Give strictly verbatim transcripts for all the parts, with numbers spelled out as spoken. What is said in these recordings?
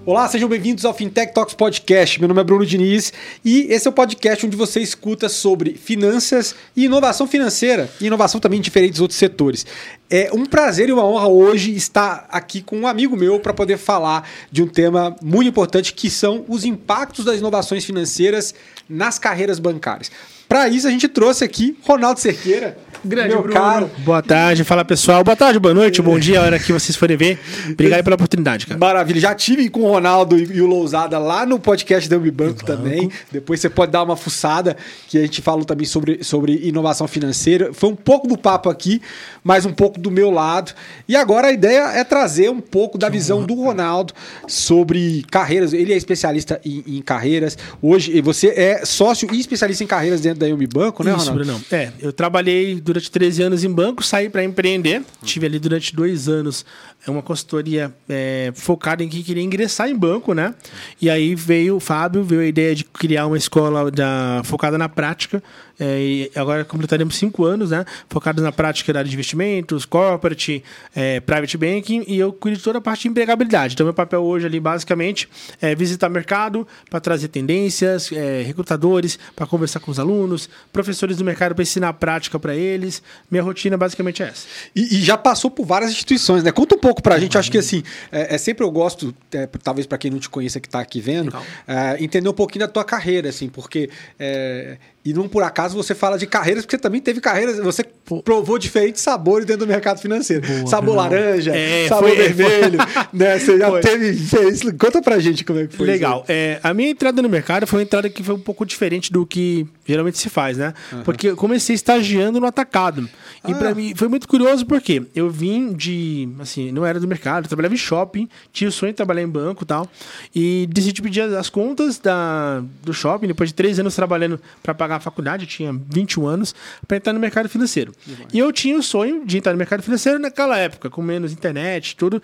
Olá, sejam bem-vindos ao Fintech Talks Podcast. Meu nome é Bruno Diniz e esse é o podcast onde você escuta sobre finanças e inovação financeira e inovação também em diferentes outros setores. É um prazer e uma honra hoje estar aqui com um amigo meu para poder falar de um tema muito importante que são os impactos das inovações financeiras nas carreiras bancárias. Para isso a gente trouxe aqui Ronaldo Cerqueira. Grande, meu Bruno. caro. Boa tarde, fala pessoal. Boa tarde, boa noite, bom dia, a hora que vocês forem ver. Obrigado pela oportunidade, cara. Maravilha. Já tive com o Ronaldo e o Lousada lá no podcast da Unibanco também. Depois você pode dar uma fuçada, que a gente falou também sobre, sobre inovação financeira. Foi um pouco do papo aqui, mas um pouco do meu lado. E agora a ideia é trazer um pouco da visão do Ronaldo sobre carreiras. Ele é especialista em, em carreiras. Hoje você é sócio e especialista em carreiras dentro da Unibanco, né, Isso, Ronaldo? Bruno. É, eu trabalhei durante treze anos em banco, saí para empreender. Tive ali durante dois anos uma consultoria é, focada em que queria ingressar em banco, né? E aí veio o Fábio, veio a ideia de criar uma escola da, focada na prática. É, e agora completaremos cinco anos, né? Focados na prática da área de investimentos, corporate, é, private banking, e eu cuido de toda a parte de empregabilidade. Então, meu papel hoje ali, basicamente, é visitar mercado para trazer tendências, é, recrutadores para conversar com os alunos, professores do mercado para ensinar a prática para eles. Minha rotina basicamente é essa. E, e já passou por várias instituições, né? Conta um pouco pra gente. Acho que assim, é, é sempre eu gosto, é, talvez para quem não te conheça que tá aqui vendo, é, entender um pouquinho da tua carreira, assim, porque é, e não por acaso você fala de carreiras, porque você também teve carreiras, você provou diferentes sabores dentro do mercado financeiro. Boa, sabor laranja, é, sabor foi, vermelho, foi. Né? Você já foi. teve isso. Conta pra gente como é que foi. Legal. É, a minha entrada no mercado foi uma entrada que foi um pouco diferente do que geralmente se faz, né? Uhum. Porque eu comecei estagiando no atacado. E ah. pra mim foi muito curioso porque eu vim de, assim, não era do mercado, eu trabalhava em shopping, tinha o sonho de trabalhar em banco e tal, e decidi pedir as contas da, do shopping, depois de três anos trabalhando para pagar a faculdade, eu tinha vinte e um anos, para entrar no mercado financeiro. Uhum. E eu tinha o sonho de entrar no mercado financeiro naquela época, com menos internet, tudo,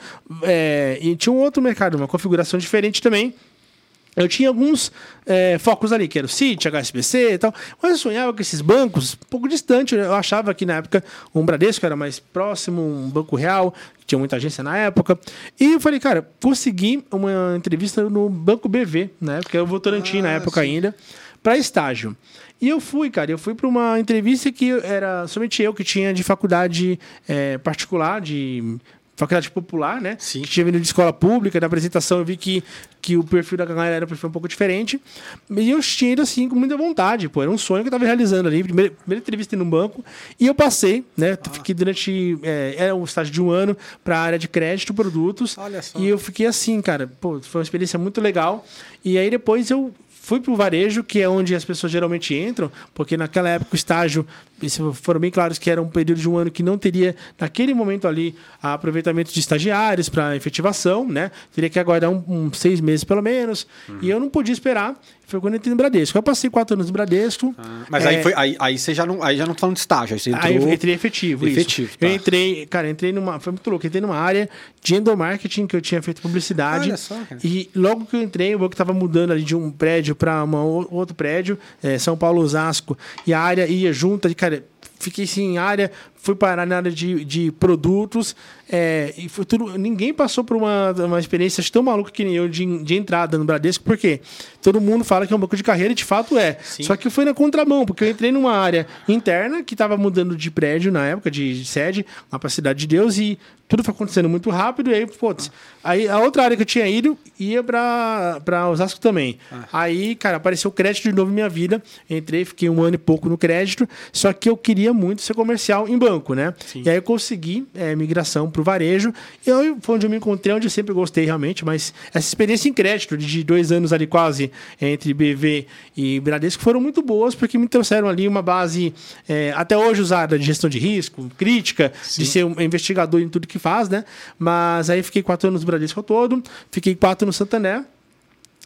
é, e tinha um outro mercado, uma configuração diferente também. Eu tinha alguns é, focos ali, que era o Citi, H S B C e tal, mas eu sonhava com esses bancos um pouco distante. Eu achava que na época um Bradesco era mais próximo, um Banco Real, que tinha muita agência na época. E eu falei, cara, consegui uma entrevista no Banco B V, na época, eu Votorantim ah, na época sim. ainda, para estágio. E eu fui, cara, eu fui para uma entrevista que era somente eu que tinha de faculdade é, particular, de faculdade popular, né? Sim. Que tinha vindo de escola pública. Na apresentação eu vi que, que o perfil da galera era um perfil um pouco diferente. E eu tinha ido assim com muita vontade, pô. Era um sonho que eu estava realizando ali. Primeira, primeira entrevista no banco. E eu passei, né? Ah. Fiquei durante... É, era um estágio de um ano para a área de crédito, produtos. Olha só. E eu fiquei assim, cara. Pô, foi uma experiência muito legal. E aí depois eu fui para o varejo, que é onde as pessoas geralmente entram, porque naquela época o estágio, se foram bem claros que era um período de um ano que não teria, naquele momento ali, aproveitamento de estagiários para efetivação, né? Teria que aguardar um, um seis meses pelo menos, uhum. e eu não podia esperar. Foi quando eu entrei no Bradesco. Eu passei quatro anos no Bradesco. Ah, mas é, aí, foi, aí, aí você já não, aí já não tá falando de estágio, aí você entrou... Aí eu entrei efetivo, efetivo isso. Tá. Eu entrei, cara, entrei numa... Foi muito louco. Eu entrei numa área de endomarketing, que eu tinha feito publicidade. Olha só, cara. E logo que eu entrei, o banco estava mudando ali de um prédio para um outro prédio, é, São Paulo, Osasco, e a área ia junto, e, cara... Fiquei assim, em área, fui parar na área de, de produtos, é, e foi tudo. Ninguém passou por uma, uma experiência tão maluca que nem eu de, de entrada no Bradesco, porque todo mundo fala que é um banco de carreira e de fato é. Sim. Só que foi na contramão, porque eu entrei numa área interna que estava mudando de prédio na época, de, de sede, lá para a Cidade de Deus, e tudo foi acontecendo muito rápido, e aí, putz, aí a outra área que eu tinha ido ia para Osasco também. Ah. Aí, cara, apareceu crédito de novo na minha vida, entrei, fiquei um ano e pouco no crédito, só que eu queria muito ser comercial em banco, né? Sim. E aí eu consegui é, migração para o varejo, e aí foi onde eu me encontrei, onde eu sempre gostei realmente, mas essa experiência em crédito de dois anos ali quase entre B V e Bradesco foram muito boas, porque me trouxeram ali uma base é, até hoje usada de gestão de risco, crítica, Sim. de ser um investigador em tudo que faz, né? Mas aí fiquei quatro anos no Bradesco todo, fiquei quatro no Santander.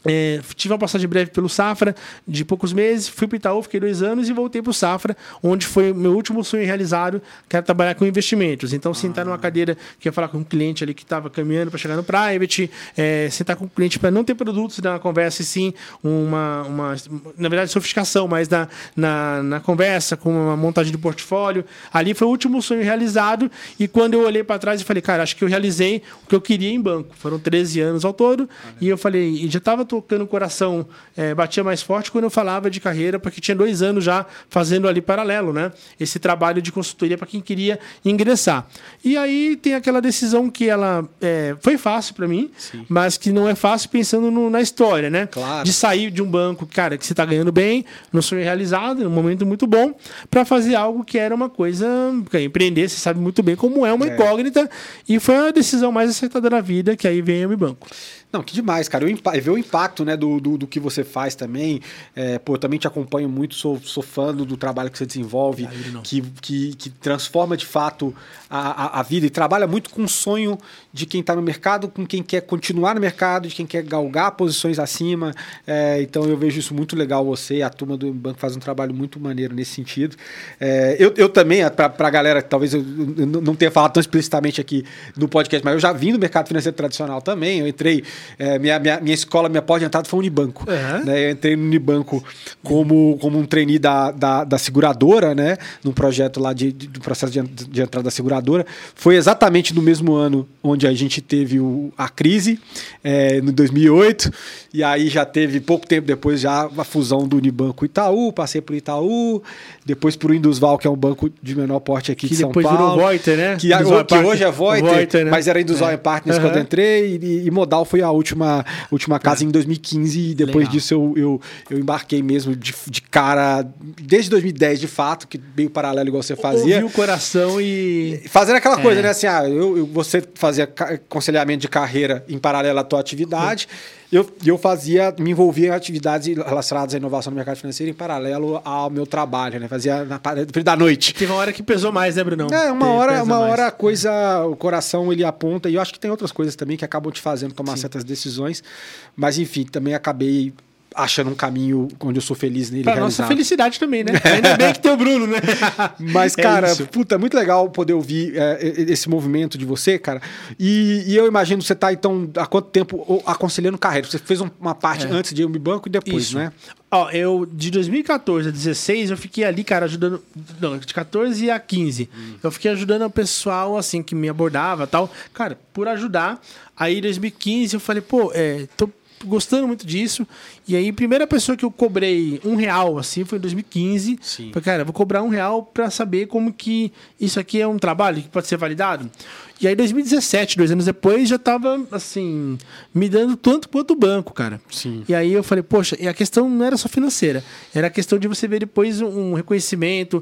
É, tive uma passagem breve pelo Safra, de poucos meses, fui para o Itaú, fiquei dois anos e voltei para o Safra, onde foi o meu último sonho realizado, que era trabalhar com investimentos. Então, ah. sentar numa cadeira que ia falar com um cliente ali que estava caminhando para chegar no private, é, sentar com o cliente para não ter produtos na conversa, e sim uma, uma, na verdade, sofisticação, mas na, na, na conversa, com uma montagem de portfólio. Ali foi o último sonho realizado, e quando eu olhei para trás e falei, cara, acho que eu realizei o que eu queria em banco. Foram treze anos ao todo, ah, e eu falei, e já estava tocando o coração, é, batia mais forte quando eu falava de carreira, porque tinha dois anos já fazendo ali paralelo, né? Esse trabalho de consultoria para quem queria ingressar. E aí tem aquela decisão que ela é, foi fácil para mim, Sim. mas que não é fácil pensando no, na história, né? Claro. De sair de um banco, cara, que você está ganhando bem, no sonho realizado, num momento muito bom, para fazer algo que era uma coisa, empreender, você sabe muito bem como é uma é. incógnita, e foi a decisão mais acertada da vida, que aí vem o banco. Não, que demais, cara. Eu ver o impacto, né, do, do, do que você faz também. É, pô, eu também te acompanho muito, sou, sou fã do, do trabalho que você desenvolve, que, que, que transforma de fato a, a, a vida e trabalha muito com o sonho de quem está no mercado, com quem quer continuar no mercado, de quem quer galgar posições acima. É, então eu vejo isso muito legal, você e a turma do banco faz um trabalho muito maneiro nesse sentido. É, eu, eu também, para a galera, talvez eu, eu não tenha falado tão explicitamente aqui no podcast, mas eu já vim do mercado financeiro tradicional também. Eu entrei. É, minha, minha, minha escola, minha porta de entrada foi o Unibanco. Uhum. Né? Eu entrei no Unibanco como, como um trainee da, da, da seguradora, né? Num projeto lá de, de, do processo de, de entrada da seguradora. Foi exatamente no mesmo ano onde a gente teve o, a crise, é, no dois mil e oito. E aí já teve, pouco tempo depois, já a fusão do Unibanco e Itaú. Passei por Itaú, depois por Indusval, que é um banco de menor porte aqui que de São Paulo. Que depois virou Voiter, né? Que, a, que hoje é Voiter, Voiter, né? Mas era Indusval é. Partners uhum. quando eu entrei. E, e Modal foi a última, última casa é. em dois mil e quinze, e depois Legal. disso eu, eu, eu embarquei mesmo de, de cara, desde dois mil e dez, de fato, que meio paralelo igual você fazia. Ouviu o coração e... Fazendo aquela é. coisa, né? Assim, ah, eu, eu, você fazia aconselhamento de carreira em paralelo à tua atividade, e eu, eu fazia, me envolvia em atividades relacionadas à inovação no mercado financeiro em paralelo ao meu trabalho, né? Fazia na parte da noite. Teve uma hora que pesou mais, né, Brunão? É, uma hora, uma hora a coisa, o coração ele aponta, e eu acho que tem outras coisas também que acabam te fazendo tomar Sim. certas decisões, mas enfim, também acabei achando um caminho onde eu sou feliz nele. Pra realizado. Nossa felicidade também, né? Ainda bem que tem o Bruno, né? Mas, cara, é puta, é muito legal poder ouvir é, esse movimento de você, cara. E, e eu imagino que você tá, então, há quanto tempo aconselhando carreira? Você fez uma parte é. antes de ir no banco e depois, Isso. né? Ó, eu, de dois mil e quatorze a dezesseis, eu fiquei ali, cara, ajudando... Não, de quatorze a quinze. Hum. Eu fiquei ajudando o pessoal, assim, que me abordava e tal. Cara, por ajudar. Aí, em dois mil e quinze, eu falei, pô, é, tô gostando muito disso. E aí, a primeira pessoa que eu cobrei um real, assim, foi em dois mil e quinze. Sim. Falei, cara, eu vou cobrar um real pra saber como que isso aqui é um trabalho que pode ser validado. E aí, em dois mil e dezessete, dois anos depois, já tava, assim, me dando tanto quanto o banco, cara. Sim. E aí eu falei, poxa, e a questão não era só financeira, era a questão de você ver depois um reconhecimento.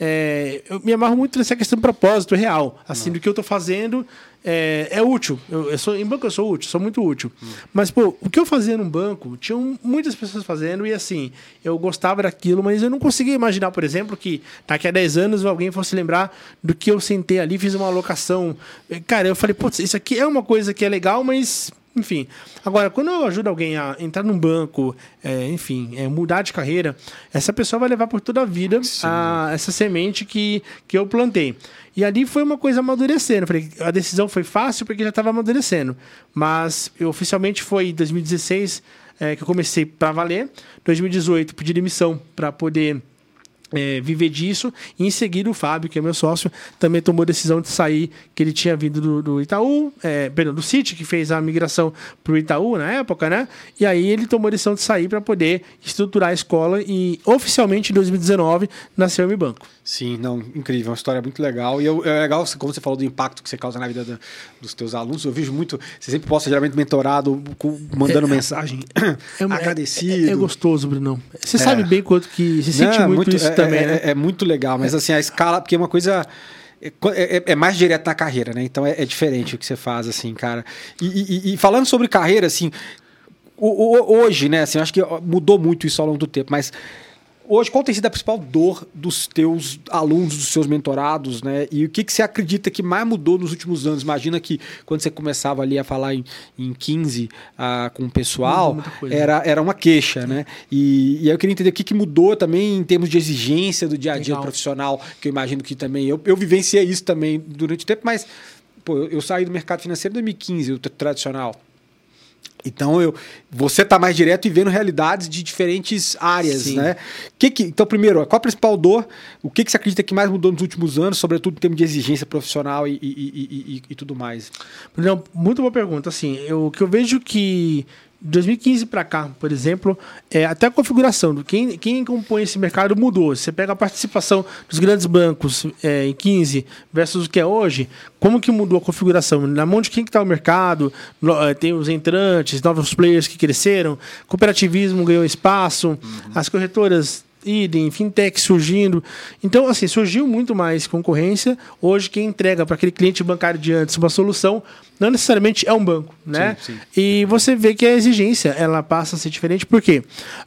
É, eu me amarro muito nessa questão de propósito real, assim, não. do que eu tô fazendo. É, é útil. Eu, eu sou, em banco eu sou útil, sou muito útil. Hum. Mas, pô, o que eu fazia num banco, tinham muitas pessoas fazendo, e assim, eu gostava daquilo, mas eu não conseguia imaginar, por exemplo, que daqui a dez anos alguém fosse lembrar do que eu sentei ali, fiz uma alocação. Cara, eu falei, putz, isso aqui é uma coisa que é legal, mas... Enfim, agora, quando eu ajudo alguém a entrar num banco, é, enfim, é, mudar de carreira, essa pessoa vai levar por toda a vida a, essa semente que, que eu plantei. E ali foi uma coisa amadurecendo. Falei, a decisão foi fácil porque já estava amadurecendo. Mas eu, oficialmente foi em dois mil e dezesseis é, que eu comecei para valer. dois mil e dezoito pedi demissão para poder... É, viver disso, e em seguida o Fábio, que é meu sócio, também tomou a decisão de sair, que ele tinha vindo do, do Itaú, é, perdão, do Citi, que fez a migração para o Itaú na época, né? E aí ele tomou a decisão de sair para poder estruturar a escola, e oficialmente em dois mil e dezenove nasceu o Mi Banco. Sim, não, incrível, uma história muito legal. E eu, é legal, como você falou do impacto que você causa na vida da, dos teus alunos, eu vejo muito, você sempre posta geralmente mentorado, mandando é, mensagem é, agradecido. É, é gostoso, Brunão. Você é. sabe bem quanto que, você sente não, muito, muito isso é, também, é, né? É, é muito legal, mas assim, a escala, porque é uma coisa... É, é, é mais direto na carreira, né? Então é, é diferente o que você faz, assim, cara. E, e, e falando sobre carreira, assim, o, o, hoje, né? Assim, eu acho que mudou muito isso ao longo do tempo, mas Hoje, qual tem sido a principal dor dos teus alunos, dos seus mentorados, né? E o que, que você acredita que mais mudou nos últimos anos? Imagina que quando você começava ali a falar em, em quinze uh, com o pessoal, era, era uma queixa, né? E, e aí eu queria entender o que, que mudou também em termos de exigência do dia a dia profissional, que eu imagino que também... Eu, eu vivenciei isso também durante o tempo, mas pô, eu, eu saí do mercado financeiro em dois mil e quinze, o tradicional. Então, eu, você está mais direto e vendo realidades de diferentes áreas, Sim. né? Que que, então, primeiro, qual a principal dor? O que, que você acredita que mais mudou nos últimos anos, sobretudo em termos de exigência profissional e, e, e, e, e tudo mais? Não, muito boa pergunta. Assim, eu, o que eu vejo que de dois mil e quinze para cá, por exemplo, é, até a configuração, quem, quem compõe esse mercado mudou. Você pega a participação dos grandes bancos é, em quinze versus o que é hoje, como que mudou a configuração? Na mão de quem que está o mercado? Tem os entrantes, novos players que cresceram, cooperativismo ganhou espaço, uhum. as corretoras... idem, fintech surgindo. Então, assim, surgiu muito mais concorrência. Hoje, quem entrega para aquele cliente bancário de antes uma solução, não necessariamente é um banco, né? Sim, sim. E você vê que a exigência, ela passa a ser diferente, porque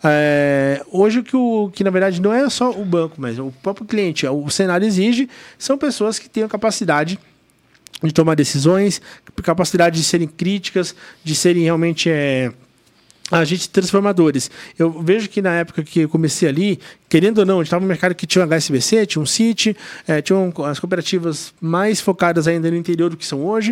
é, hoje o que, o que, na verdade, não é só o banco, mas o próprio cliente, o cenário exige, são pessoas que tenham capacidade de tomar decisões, capacidade de serem críticas, de serem realmente... É, agentes transformadores. Eu vejo que na época que eu comecei ali, querendo ou não, a gente estava no mercado que tinha um H S B C, tinha um Citi, é, tinham as cooperativas mais focadas ainda no interior do que são hoje.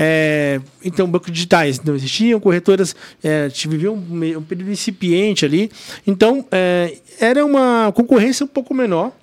É, então, bancos digitais não existiam, corretoras é, viviam um, um período incipiente ali. Então, é, era uma concorrência um pouco menor.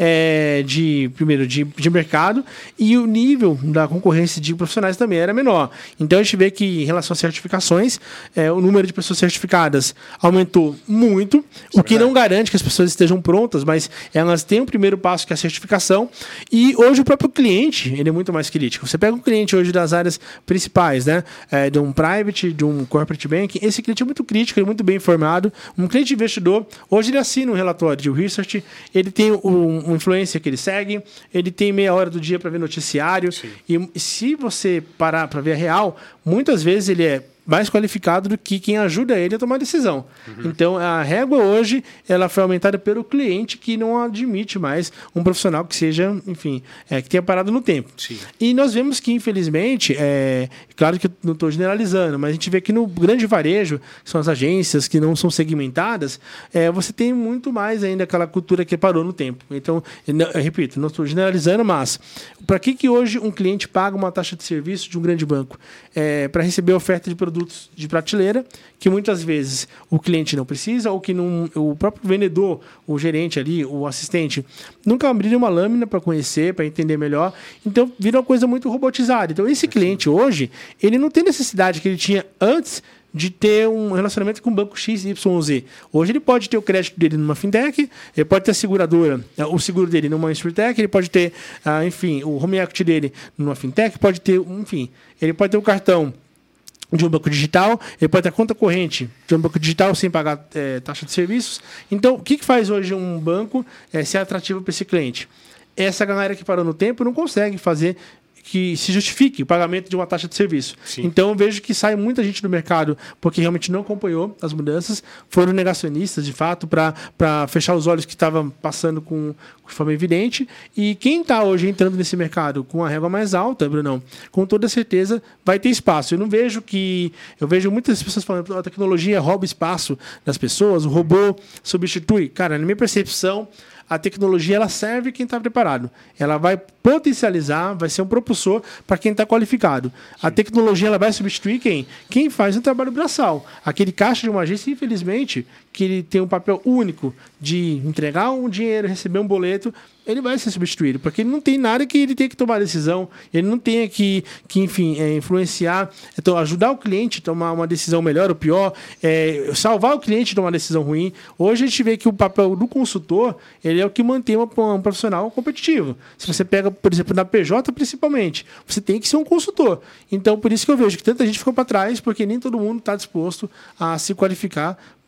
É, de, primeiro, de, de mercado, e o nível da concorrência de profissionais também era menor. Então, a gente vê que, em relação às certificações, é, o número de pessoas certificadas aumentou muito, Isso o que é não garante que as pessoas estejam prontas, mas elas têm o primeiro passo, que é a certificação, e hoje o próprio cliente ele é muito mais crítico. Você pega um cliente hoje das áreas principais, né, é, de um private, de um corporate bank, esse cliente é muito crítico, ele é muito bem informado. Um cliente investidor, hoje ele assina um relatório de research, ele tem o um influencer que ele segue, ele tem meia hora do dia para ver noticiário. Sim. E se você parar para ver a real, muitas vezes ele é mais qualificado do que quem ajuda ele a tomar decisão. Uhum. Então, a régua hoje ela foi aumentada pelo cliente, que não admite mais um profissional que seja, enfim, é, que tenha parado no tempo. Sim. E nós vemos que, infelizmente, é, claro que eu não estou generalizando, mas a gente vê que no grande varejo, que são as agências que não são segmentadas, é, você tem muito mais ainda aquela cultura que parou no tempo. Então, eu repito, não estou generalizando, mas para que, que hoje um cliente paga uma taxa de serviço de um grande banco? É, para receber oferta de produtos de prateleira, que muitas vezes o cliente não precisa, ou que não, o próprio vendedor, o gerente ali, o assistente, nunca abriram uma lâmina para conhecer, para entender melhor. Então, vira uma coisa muito robotizada. Então, esse cliente hoje, ele não tem necessidade que ele tinha antes de ter um relacionamento com o banco X Y Z. Hoje ele pode ter o crédito dele numa fintech, ele pode ter a seguradora, o seguro dele numa insurtech, ele pode ter, enfim, o home equity dele numa fintech, pode ter, enfim, ele pode ter o cartão de um banco digital, ele pode ter conta corrente de um banco digital sem pagar é, taxa de serviços. Então, o que, que faz hoje um banco é, ser atrativo para esse cliente? Essa galera que parou no tempo não consegue fazer que se justifique o pagamento de uma taxa de serviço. Sim. Então, eu vejo que sai muita gente do mercado porque realmente não acompanhou as mudanças, foram negacionistas, de fato, para fechar os olhos que estavam passando com, de forma evidente. E quem está hoje entrando nesse mercado com a régua mais alta, Brunão, com toda certeza vai ter espaço. Eu não vejo que... Eu vejo muitas pessoas falando que a tecnologia rouba espaço das pessoas, o robô substitui. Cara, na minha percepção, a tecnologia ela serve quem está preparado. Ela vai potencializar, vai ser um propulsor para quem está qualificado. Sim. A tecnologia ela vai substituir quem? Quem faz um trabalho braçal. Aquele caixa de uma agência, infelizmente, que ele tem um papel único de entregar um dinheiro, receber um boleto, ele vai ser substituído, porque ele não tem nada que ele tenha que tomar decisão, ele não tenha que, que enfim, é, influenciar, então, ajudar o cliente a tomar uma decisão melhor ou pior, é, salvar o cliente de tomar uma decisão ruim. Hoje a gente vê que o papel do consultor ele é o que mantém uma, um profissional competitivo. Se você pega, por exemplo, na P J principalmente, você tem que ser um consultor. Então, por isso que eu vejo que tanta gente ficou para trás, porque nem todo mundo está disposto a se qualificar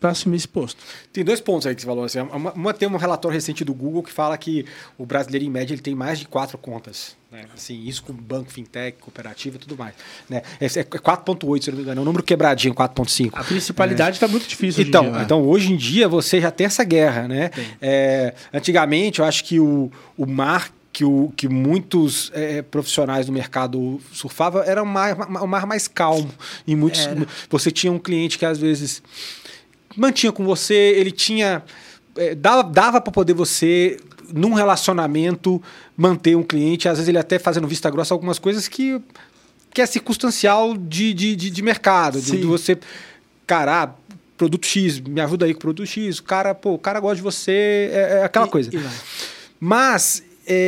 para assumir esse posto. Tem dois pontos aí que você falou. Assim, uma, uma tem um relatório recente do Google que fala que o brasileiro, em média, ele tem mais de quatro contas. Né? Assim, isso com banco, fintech, cooperativa e tudo mais. Né? É, é quatro ponto oito, se não me engano. É um número quebradinho, quatro ponto cinco. A principalidade está é. muito difícil. Então, hoje em dia, então, hoje em dia, você já tem essa guerra. Né? É, antigamente, eu acho que o, o mar que, o, que muitos é, profissionais do mercado surfavam era um mar, um mar mais calmo. E muitos, você tinha um cliente que, às vezes, mantinha com você, ele tinha... É, dava dava para poder você, num relacionamento, manter um cliente. Às vezes ele até fazendo vista grossa algumas coisas que, que é circunstancial de, de, de, de mercado. De, de você... Cara, ah, produto X, me ajuda aí com o produto X. O cara, pô, o cara gosta de você. É, é aquela e, coisa. E Mas...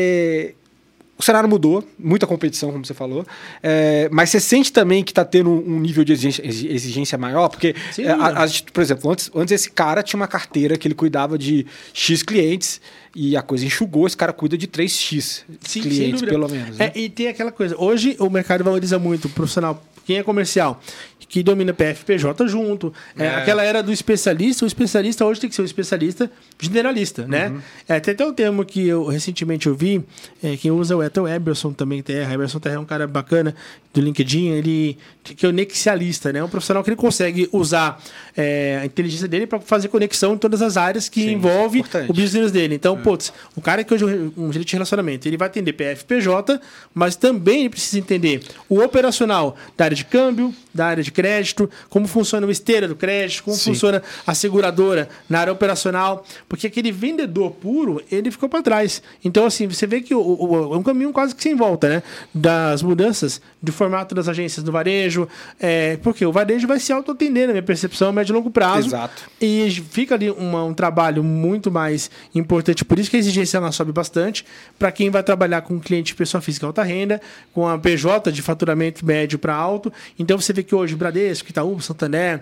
É, o cenário mudou, muita competição, como você falou, é, mas você sente também que está tendo um nível de exigência, exigência maior, porque, é, a, a, por exemplo, antes, antes esse cara tinha uma carteira que ele cuidava de X clientes e a coisa enxugou, esse cara cuida de três X Sim, clientes, pelo menos. Né? É, e tem aquela coisa, hoje o mercado valoriza muito o profissional, quem é comercial, que domina P F P J junto. É. É, aquela era do especialista, o especialista hoje tem que ser um especialista generalista, né? Uhum. É, tem até um termo que eu recentemente eu vi, é, quem usa é o Eberson também, Terra. Eberson Terra é um cara bacana do LinkedIn, ele que é o nexialista, né? Um profissional que ele consegue usar é, a inteligência dele para fazer conexão em todas as áreas que Sim, envolve importante. O business dele. Então, é. putz, o cara que hoje é um gerente de relacionamento, ele vai atender P F P J, mas também ele precisa entender o operacional da área de câmbio, da área de crédito, como funciona o esteira do crédito, como Sim. funciona a seguradora na área operacional, porque aquele vendedor puro, ele ficou para trás. Então, assim, você vê que o, o, é um caminho quase que sem volta, né? Das mudanças de formato das agências do varejo, é, porque o varejo vai se auto-atender, na minha percepção, a médio e longo prazo. Exato. E fica ali uma, um trabalho muito mais importante, por isso que a exigência ela sobe bastante, para quem vai trabalhar com cliente pessoa física alta renda, com a P J de faturamento médio para alto. Então, você vê que hoje o Bradesco, Itaú, Santander,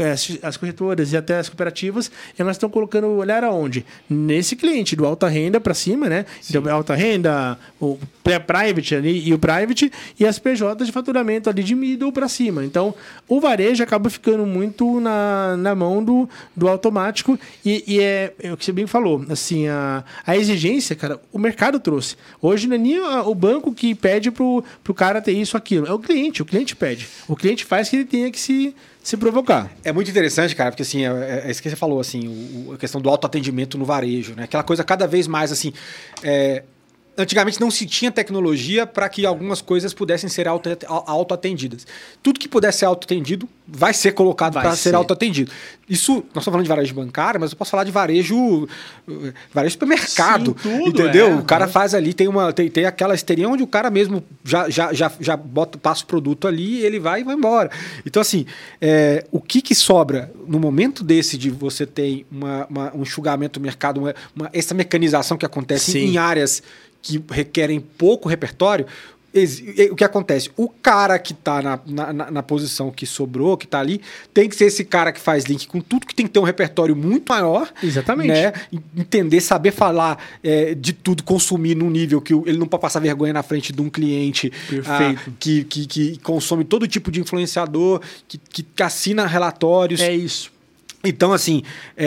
as corretoras e até as cooperativas, elas estão colocando o olhar aonde? Nesse cliente, do alta renda para cima, né? Então, alta renda, o pré-private ali e o private, e as P Js de faturamento ali de middle para cima. Então, o varejo acaba ficando muito na, na mão do, do automático e, e é, é o que você bem falou, assim, a, a exigência, cara, o mercado trouxe. Hoje não é nem o banco que pede pro, pro cara ter isso, aquilo. É o cliente, o cliente pede. O cliente faz que ele tenha que se, se provocar. É muito interessante, cara, porque assim, é, é isso que você falou, assim, o, a questão do autoatendimento no varejo, né? Aquela coisa cada vez mais, assim, é, antigamente não se tinha tecnologia para que algumas coisas pudessem ser auto, autoatendidas. Tudo que pudesse ser autoatendido vai ser colocado para ser autoatendido. Isso, nós estamos falando de varejo bancário, mas eu posso falar de varejo varejo supermercado. Sim, tudo, entendeu? É, o cara é. faz ali, tem, uma, tem, tem aquela esteirinha onde o cara mesmo já, já, já, já bota, passa o produto ali, ele vai e vai embora. Então, assim, é, o que, que sobra no momento desse de você ter uma, uma, um enxugamento do mercado, uma, uma, essa mecanização que acontece Sim. em áreas que requerem pouco repertório, o que acontece? O cara que está na, na, na posição que sobrou, que está ali, tem que ser esse cara que faz link com tudo, que tem que ter um repertório muito maior. Exatamente. Né? Entender, saber falar é, de tudo, consumir num nível que ele não pode passar vergonha na frente de um cliente ah, que, que, que consome todo tipo de influenciador, que, que assina relatórios. É isso. Então, assim,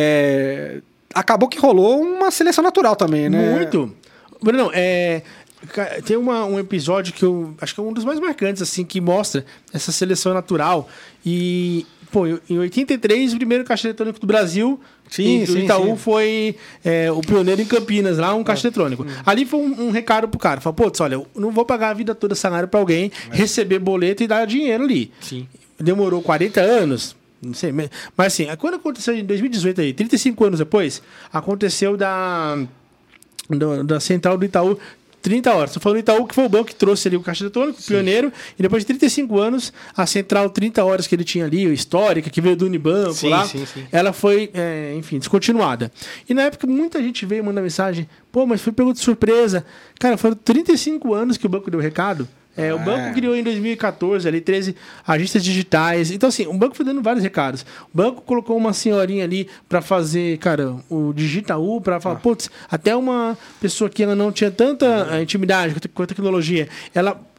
é, acabou que rolou uma seleção natural também, né? Muito. Bruno, é, tem uma, um episódio que eu acho que é um dos mais marcantes, assim, que mostra essa seleção natural. E, pô, em oitenta e três, o primeiro caixa eletrônico do Brasil, sim, e, sim, o Itaú sim. foi é, o pioneiro em Campinas, lá, um caixa é. eletrônico. Hum. Ali foi um, um recado pro cara. Falou, pô, olha, eu não vou pagar a vida toda salário pra alguém, mas... receber boleto e dar dinheiro ali. Sim. Demorou quarenta anos. Não sei, mas assim, quando aconteceu em dois mil e dezoito, aí, trinta e cinco anos depois, aconteceu da... Do, da central do Itaú, trinta horas. Estou falando do Itaú, que foi o banco que trouxe ali o caixa eletrônico, o pioneiro, e depois de trinta e cinco anos, a central trinta horas que ele tinha ali, histórica, que veio do Unibanco sim, lá, sim, sim. ela foi, é, enfim, descontinuada. E na época, muita gente veio mandar mensagem, pô, mas foi pergunta de surpresa. Cara, foram trinta e cinco anos que o banco deu recado. É, o banco criou em dois mil e catorze ali treze agências digitais. Então, assim, o banco foi dando vários recados. O banco colocou uma senhorinha ali para fazer, cara, o Digitaú, para falar, ah. putz, até uma pessoa que ela não tinha tanta intimidade com a tecnologia, ela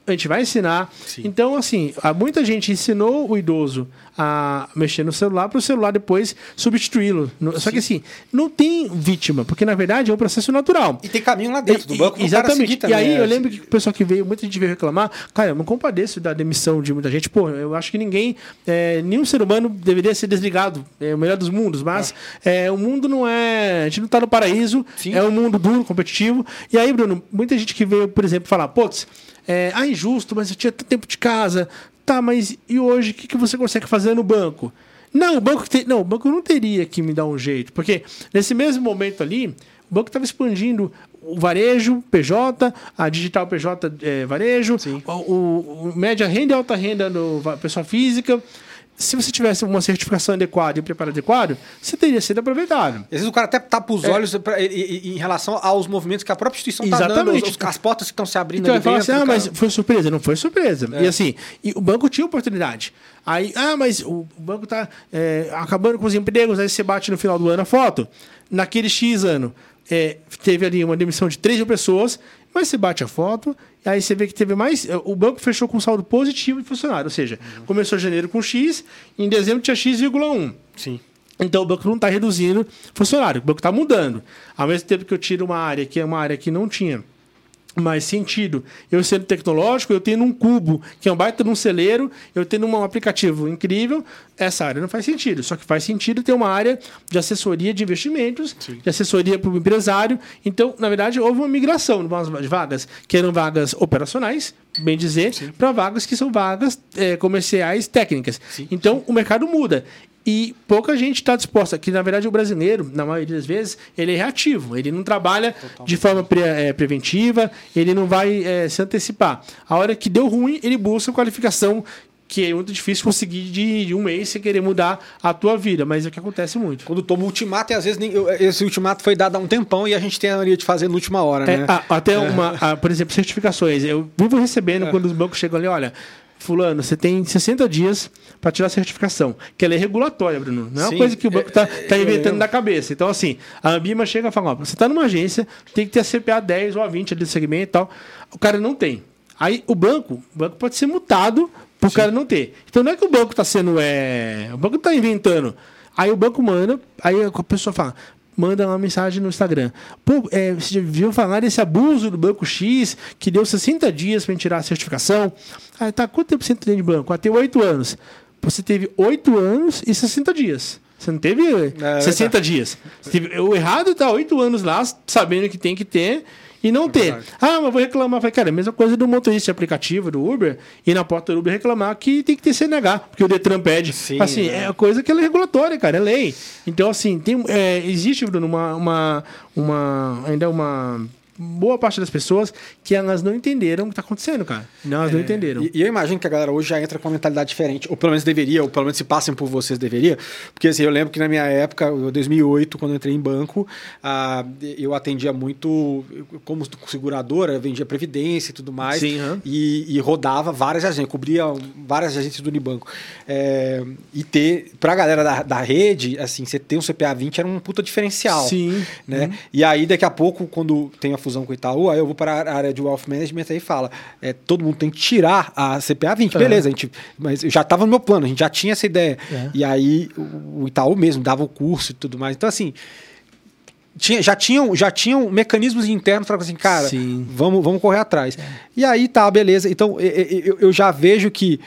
a gente vai ensinar. Sim. Então, assim, muita gente ensinou o idoso a mexer no celular para o celular depois substituí-lo. Só que assim, não tem vítima, porque na verdade é um processo natural. E tem caminho lá dentro do banco. E, exatamente. E aí eu lembro que o pessoal que veio, muita gente veio reclamar, cara, eu não compadeço da demissão de muita gente. Pô, eu acho que ninguém, é, nenhum ser humano deveria ser desligado. É o melhor dos mundos, mas é. É, o mundo não é... A gente não está no paraíso, Sim. é um mundo duro, competitivo. E aí, Bruno, muita gente que veio, por exemplo, falar, putz, é, ah, injusto, mas eu tinha tanto tempo de casa. Tá, mas e hoje, o que, que você consegue fazer no banco? Não, o banco, te... não, o banco não teria que me dar um jeito, porque nesse mesmo momento ali, o banco estava expandindo o varejo, P J, a digital P J é, varejo, o, o, o média renda e alta renda no pessoa física. Se você tivesse uma certificação adequada e um preparo adequado, você teria sido aproveitado. Às vezes o cara até tapa os olhos é. pra, em, em relação aos movimentos que a própria instituição está dando, os, as portas que estão se abrindo então, ali dentro. Assim, ah, mas foi surpresa. Não foi surpresa. É. E assim, e o banco tinha oportunidade. Aí, ah, mas o banco está é, acabando com os empregos, aí você bate no final do ano a foto. Naquele X ano, é, teve ali uma demissão de três mil pessoas, mas você bate a foto, aí você vê que teve mais... O banco fechou com saldo positivo de funcionário, ou seja, uhum. começou janeiro com X, em dezembro tinha X vírgula um. Sim. Então o banco não está reduzindo funcionário, o banco está mudando. Ao mesmo tempo que eu tiro uma área que é uma área que não tinha mais sentido, eu sendo tecnológico, eu tendo um cubo, que é um baita de um celeiro, eu tendo um aplicativo incrível, essa área não faz sentido. Só que faz sentido ter uma área de assessoria de investimentos, Sim. de assessoria para o empresário. Então, na verdade, houve uma migração de vagas que eram vagas operacionais, bem dizer, para vagas que são vagas é, comerciais técnicas. Sim. Então, o mercado muda. E pouca gente está disposta, que na verdade o brasileiro, na maioria das vezes, ele é reativo, ele não trabalha Totalmente. de forma pre, é, preventiva, ele não vai é, se antecipar. A hora que deu ruim, ele busca qualificação, que é muito difícil conseguir de, de um mês você querer mudar a tua vida, mas é o que acontece muito. Quando toma o ultimato, e às vezes nem, esse ultimato foi dado há um tempão e a gente tem a mania de fazer na última hora, é, né? A, até, é. uma, a, por exemplo, certificações. Eu vivo recebendo é. quando os bancos chegam ali, olha... Fulano, você tem sessenta dias para tirar a certificação, que ela é regulatória, Bruno. Não é Sim, uma coisa que o banco está tá inventando da cabeça. Então, assim, a Ambima chega e fala, ó, você está numa agência, tem que ter a C P A dez ou a vinte ali do segmento e tal. O cara não tem. Aí o banco, o banco pode ser multado para o cara não ter. Então não é que o banco está sendo... É... O banco está inventando. Aí o banco manda, aí a pessoa fala... Manda uma mensagem no Instagram. Pô, é, você viu falar desse abuso do Banco X, que deu sessenta dias para tirar a certificação? Ah, tá, quanto tempo você tem de banco? Ah, tem oito anos. Você teve oito anos e sessenta dias. Você não teve é, sessenta é dias. Você teve, o errado tá oito anos lá, sabendo que tem que ter, e não é ter. Verdade. Ah, mas vou reclamar. Falei, cara, é a mesma coisa do motorista de aplicativo, do Uber, ir na porta do Uber reclamar que tem que ter C N H, porque o Detran pede. Sim, assim, é. é coisa que ela é regulatória, cara, é lei. Então, assim, tem, é, existe, Bruno, uma, uma, uma, ainda uma... boa parte das pessoas que elas não entenderam o que está acontecendo, cara. Não, elas é, não entenderam. E, e eu imagino que a galera hoje já entra com uma mentalidade diferente, ou pelo menos deveria, ou pelo menos se passem por vocês deveria, porque assim, eu lembro que na minha época, em dois mil e oito, quando eu entrei em banco, ah, eu atendia muito como seguradora, vendia previdência e tudo mais, Sim, uhum. e, e rodava várias agências, cobria várias agências do Unibanco. É, e ter, pra galera da, da rede, assim, você ter um C P A vinte era um puta diferencial. Sim. Né? Uhum. E aí, daqui a pouco, quando tem a fusão com o Itaú, aí eu vou para a área de Wealth Management aí fala, é, todo mundo tem que tirar a C P A vinte, beleza, a gente, mas já estava no meu plano, a gente já tinha essa ideia. É. E aí o, o Itaú mesmo dava o curso e tudo mais. Então, assim, tinha, já, tinham, já tinham mecanismos internos para assim, cara, vamos, vamos correr atrás. É. E aí tá, beleza. Então, eu, eu já vejo que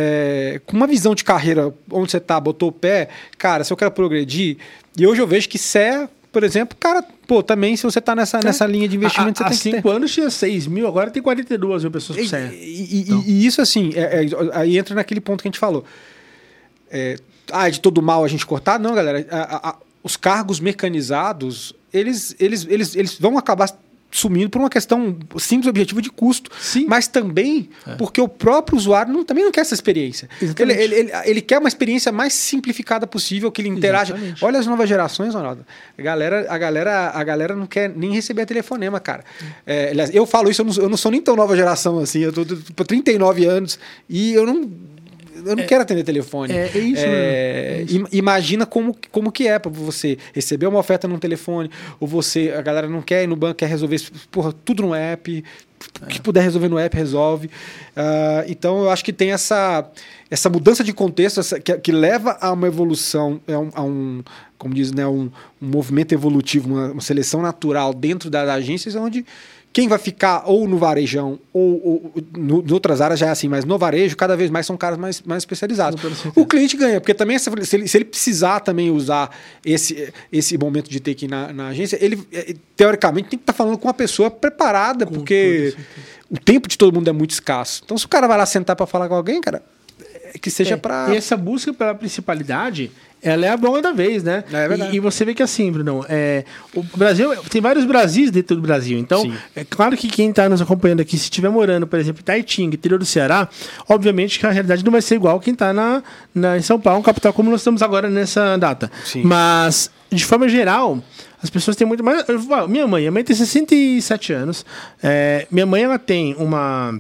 é, com uma visão de carreira onde você tá, botou o pé, cara, se eu quero progredir, e hoje eu vejo que C E, por exemplo, cara, pô, também se você tá nessa, é. nessa linha de investimento, a, a, você tem que ter. Há cinco anos tinha seis mil, agora tem quarenta e duas mil pessoas por C E. E, e, então. e isso, assim, é, é, aí entra naquele ponto que a gente falou. É, ah, de todo mal a gente cortar? Não, galera. A, a, os cargos mecanizados, eles, eles, eles, eles vão acabar sumindo por uma questão simples, objetivo de custo. Sim. Mas também é. porque o próprio usuário não, também não quer essa experiência. Ele, ele, ele, ele quer uma experiência mais simplificada possível, que ele interage. Exatamente. Olha as novas gerações, Ronaldo. A galera, a, galera, a galera não quer nem receber telefonema, cara. É, aliás, eu falo isso, eu não, eu não sou nem tão nova geração assim, eu tô com trinta e nove anos e eu não... eu não é, quero atender telefone. É, é isso, é, é isso. Imagina como, como que é para você receber uma oferta num telefone, ou você, a galera não quer ir no banco, quer resolver porra, tudo no app, o que puder resolver no app, resolve. Uh, então, eu acho que tem essa, essa mudança de contexto essa, que, que leva a uma evolução, a um, a um como diz, né, um, um movimento evolutivo, uma, uma seleção natural dentro das agências, onde quem vai ficar ou no varejão ou, ou no, em outras áreas já é assim, mas no varejo cada vez mais são caras mais, mais especializados. O cliente ganha, porque também se ele, se ele precisar também usar esse, esse momento de ter que ir na, na agência, ele teoricamente tem que estar falando com uma pessoa preparada, com porque o tempo de todo mundo é muito escasso. Então se o cara vai lá sentar para falar com alguém, cara, que seja é, para... E essa busca pela principalidade, ela é a bola da vez, né? É verdade. E, e você vê que assim, Bruno, é, o Brasil, tem vários Brasis dentro do Brasil. Então, Sim. é claro que quem está nos acompanhando aqui, se estiver morando, por exemplo, em Itaitinga, interior do Ceará, obviamente que a realidade não vai ser igual quem está na, na, em São Paulo, capital, como nós estamos agora nessa data. Sim. Mas, de forma geral, as pessoas têm muito mais... Minha mãe, minha mãe tem sessenta e sete anos. É, minha mãe, ela tem uma...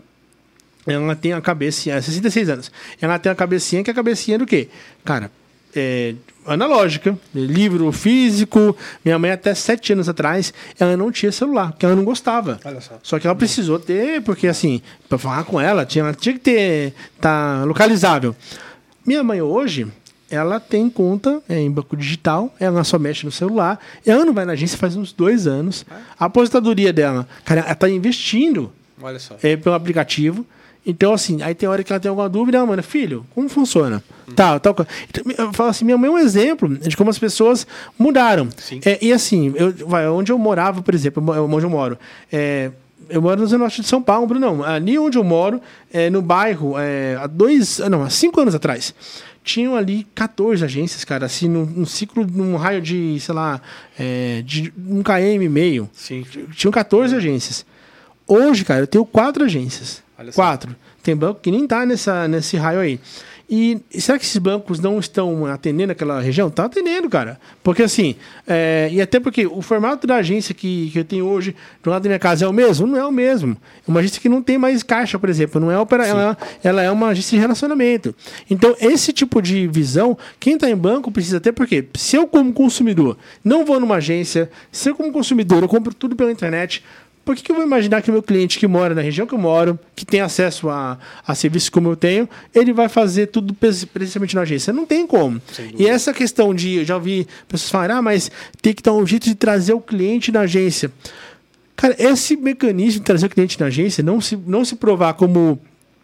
Ela tem a cabecinha, sessenta e seis anos. Ela tem a cabecinha, que é a cabecinha do quê? Cara, é, analógica, livro físico. Minha mãe, até sete anos atrás, ela não tinha celular, porque ela não gostava. Olha só. Só que ela precisou ter, porque assim, para falar com ela, tinha, ela tinha que ter, tá localizável. Minha mãe hoje, ela tem conta é, em banco digital, ela só mexe no celular, ela não vai na agência faz uns dois anos. A aposentadoria dela, cara, ela tá investindo Olha só. É, pelo aplicativo. Então, assim, aí tem hora que ela tem alguma dúvida, ah, mano, filho, como funciona? Hum. Tal, tal. Então, eu falo assim, minha mãe é um exemplo de como as pessoas mudaram. É, e assim, eu, vai, onde eu morava, por exemplo, onde eu moro, é, eu moro no Zona Norte de São Paulo, Bruno, não, ali onde eu moro, é, no bairro, é, há dois, não, há cinco anos atrás, tinham ali quatorze agências, cara, assim, num, num ciclo, num raio de, sei lá, é, de um quilômetro e meio. Sim. Tinham quatorze agências. Hoje, cara, eu tenho quatro agências. Quatro. Tem banco que nem tá nessa, nesse raio aí. E será que esses bancos não estão atendendo aquela região? Tá atendendo, cara. Porque assim, é, e até porque o formato da agência que, que eu tenho hoje, do lado da minha casa, é o mesmo? Não é o mesmo. É uma agência que não tem mais caixa, por exemplo. Não é opera, ela, ela é uma agência de relacionamento. Então, esse tipo de visão, quem está em banco precisa ter, porque se eu, como consumidor, não vou numa agência, se eu, como consumidor, eu compro tudo pela internet. Por que, que eu vou imaginar que o meu cliente que mora na região que eu moro, que tem acesso a, a serviços como eu tenho, ele vai fazer tudo precisamente na agência? Não tem como. E essa questão de... Eu já ouvi pessoas falarem, ah, mas tem que dar um jeito de trazer o cliente na agência. Cara, esse mecanismo de trazer o cliente na agência, não se, não se provar como,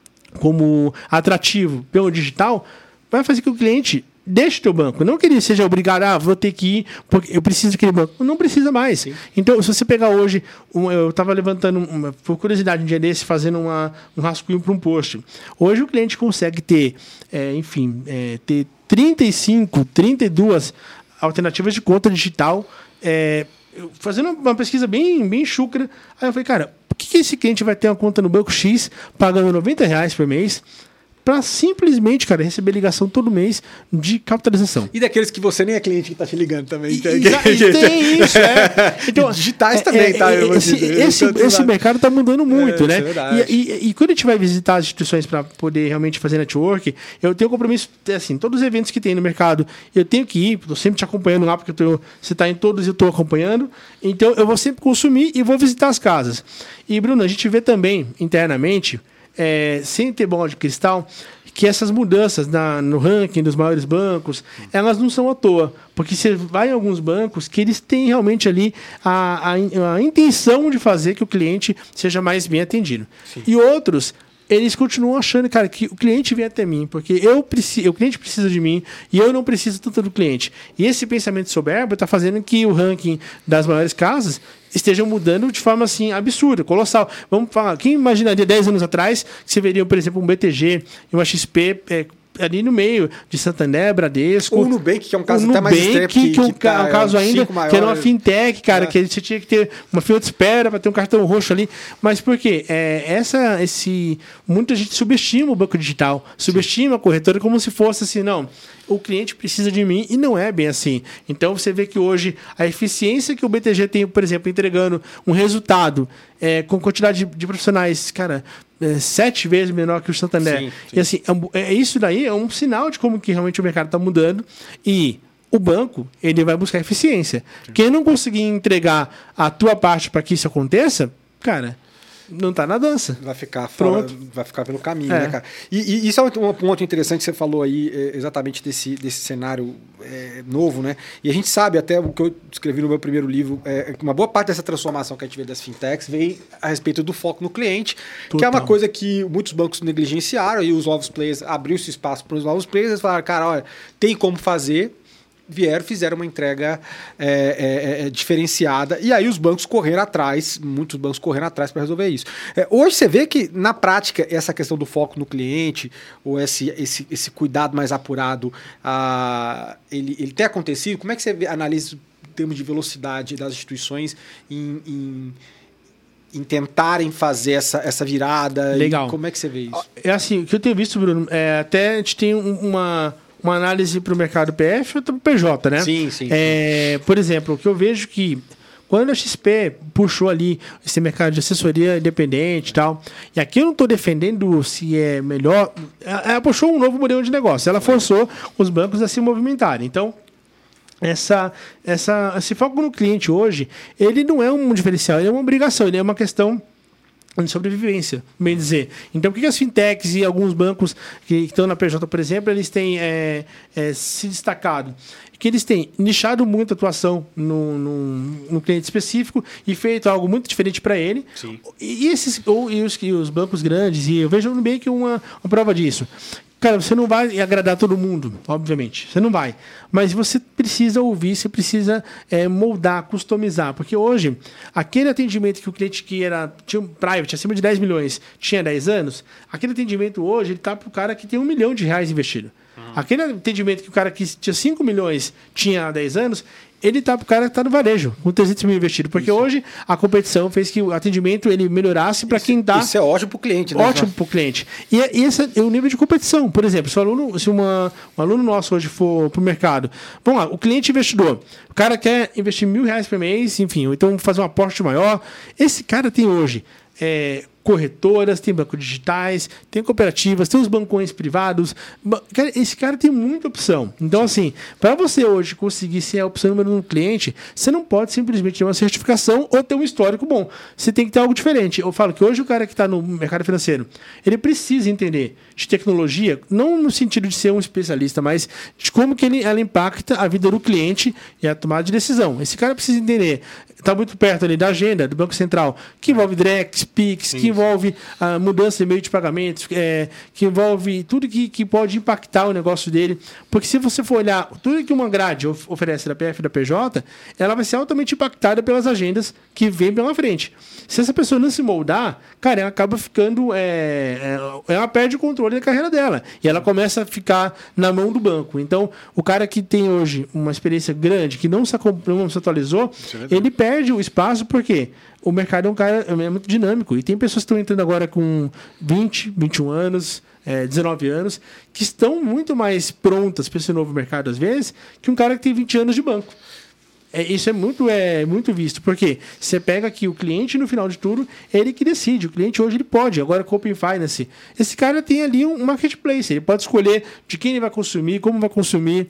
como atrativo pelo digital, vai fazer que o cliente... Deixe o teu banco. Não que ele seja obrigado, ah, vou ter que ir, porque eu preciso daquele banco. Não precisa mais. Sim. Então, se você pegar hoje, um, eu estava levantando, uma, por curiosidade, um dia desse, fazendo uma, um rascunho para um post. Hoje o cliente consegue ter, é, enfim, é, ter trinta e cinco, trinta e duas alternativas de conta digital, é, fazendo uma pesquisa bem, bem chucra. Aí eu falei, cara, por que, que esse cliente vai ter uma conta no banco X, pagando noventa reais por mês, para simplesmente, cara, receber ligação todo mês de capitalização? E daqueles que você nem é cliente que tá te ligando também. E, e, e tem isso, é. Então, e digitais é, também, é, tá? Eu esse dizer, esse, esse mercado tá mudando muito, é, né? É verdade. E, e, e quando a gente vai visitar as instituições para poder realmente fazer network, eu tenho compromisso, assim, todos os eventos que tem no mercado, eu tenho que ir, tô sempre te acompanhando lá, porque eu tô, você tá em todos e eu tô acompanhando. Então, eu vou sempre consumir e vou visitar as casas. E, Bruno, a gente vê também, internamente, é, sem ter bola de cristal, que essas mudanças na, no ranking dos maiores bancos, elas não são à toa. Porque você vai em alguns bancos que eles têm realmente ali a, a, a intenção de fazer que o cliente seja mais bem atendido. Sim. E outros, eles continuam achando, cara, que o cliente vem até mim, porque eu preciso, o cliente precisa de mim e eu não preciso tanto do cliente. E esse pensamento soberbo está fazendo que o ranking das maiores casas esteja mudando de forma assim absurda, colossal. Vamos falar, quem imaginaria dez anos atrás que você veria, por exemplo, um B T G e uma X P é, ali no meio de Santander, Bradesco. Ou o Nubank, que é um caso até mais extremo. Que, que, que, que tá, um caso ainda, que era uma fintech, cara, é. que você tinha que ter uma fila de espera para ter um cartão roxo ali. Mas por quê? É, essa, esse, muita gente subestima o banco digital, subestima Sim. a corretora como se fosse assim, não, o cliente precisa de mim, e não é bem assim. Então você vê que hoje a eficiência que o B T G tem, por exemplo, entregando um resultado é, com quantidade de, de profissionais, cara, é, sete vezes menor que o Santander. Sim, sim. E assim, é, é, isso daí é um sinal de como que realmente o mercado está mudando. E o banco, ele vai buscar eficiência. Sim. Quem não conseguir entregar a tua parte para que isso aconteça, cara, não tá na dança. Vai ficar fora, Pronto. vai ficar pelo caminho, é. né, cara? E, e isso é um ponto interessante que você falou aí, é, exatamente desse, desse cenário é, novo, né? E a gente sabe, até o que eu escrevi no meu primeiro livro, é, uma boa parte dessa transformação que a gente vê das fintechs vem a respeito do foco no cliente, Total. que é uma coisa que muitos bancos negligenciaram, e os novos players, abriu-se espaço para os novos players, eles falaram, cara, olha, tem como fazer, vieram, fizeram uma entrega é, é, é, diferenciada, e aí os bancos correram atrás, muitos bancos correram atrás para resolver isso. É, hoje você vê que, na prática, essa questão do foco no cliente, ou esse, esse, esse cuidado mais apurado, ah, ele, ele tem acontecido? Como é que você vê, analisa em termos de velocidade das instituições em, em, em tentarem fazer essa, essa virada? Legal. E como é que você vê isso? É assim, o que eu tenho visto, Bruno, é, até a gente tem uma... uma análise para o mercado P F e outra para o P J, né? Sim, sim. É, por exemplo, o que eu vejo que quando a X P puxou ali esse mercado de assessoria independente e tal, e aqui eu não estou defendendo se é melhor, ela puxou um novo modelo de negócio, ela forçou os bancos a se movimentarem. Então, essa, essa, esse foco no cliente hoje, ele não é um diferencial, ele é uma obrigação, ele é uma questão de sobrevivência, bem dizer. Então, por que as fintechs e alguns bancos que estão na P J, por exemplo, eles têm é, é, se destacado? Que eles têm nichado muito a atuação no, no, no cliente específico e feito algo muito diferente para ele. Sim. E, esses, ou, e, os, e os bancos grandes, e eu vejo no meio que uma, uma prova disso. Cara, você não vai agradar todo mundo, obviamente. Você não vai. Mas você precisa ouvir, você precisa é, moldar, customizar. Porque hoje, aquele atendimento que o cliente que era, tinha um private acima de dez milhões, tinha dez anos, aquele atendimento hoje ele está para o cara que tem um milhão de reais investido. Uhum. Aquele atendimento que o cara que tinha cinco milhões tinha há dez anos, ele está para o cara que está no varejo, com trezentos mil investido. Porque isso. Hoje a competição fez que o atendimento ele melhorasse para quem está... Isso é ótimo para o cliente, né? Ótimo para o cliente. E esse é o nível de competição. Por exemplo, se, o aluno, se uma, um aluno nosso hoje for para o mercado, vamos lá, o cliente investidor, o cara quer investir mil reais por mês, enfim, ou então fazer um aporte maior. Esse cara tem hoje... É, corretoras, tem bancos digitais, tem cooperativas, tem os bancões privados. Esse cara tem muita opção. Então, assim, para você hoje conseguir ser a opção número um no cliente, você não pode simplesmente ter uma certificação ou ter um histórico bom. Você tem que ter algo diferente. Eu falo que hoje o cara que está no mercado financeiro, ele precisa entender de tecnologia, não no sentido de ser um especialista, mas de como que ele, ela impacta a vida do cliente e a tomada de decisão. Esse cara precisa entender, está muito perto ali da agenda do Banco Central, que envolve Drex, Pix, Sim. que envolve a mudança de meio de pagamentos, é, que envolve tudo que, que pode impactar o negócio dele. Porque se você for olhar tudo que uma grade of- oferece da P F e da P J, ela vai ser altamente impactada pelas agendas que vêm pela frente. Se essa pessoa não se moldar, cara, ela acaba ficando... É, é, ela perde o controle da carreira dela. E ela começa a ficar na mão do banco. Então, o cara que tem hoje uma experiência grande, que não se, não se atualizou, ele perde o espaço porque o mercado é um cara é muito dinâmico. E tem pessoas que estão entrando agora com vinte, vinte e um anos, é, dezenove anos, que estão muito mais prontas para esse novo mercado, às vezes, que um cara que tem vinte anos de banco. É, isso é muito, é muito visto, porque você pega aqui o cliente no final de tudo, ele que decide. O cliente hoje ele pode, agora com o Open Finance, esse cara tem ali um marketplace, ele pode escolher de quem ele vai consumir, como vai consumir,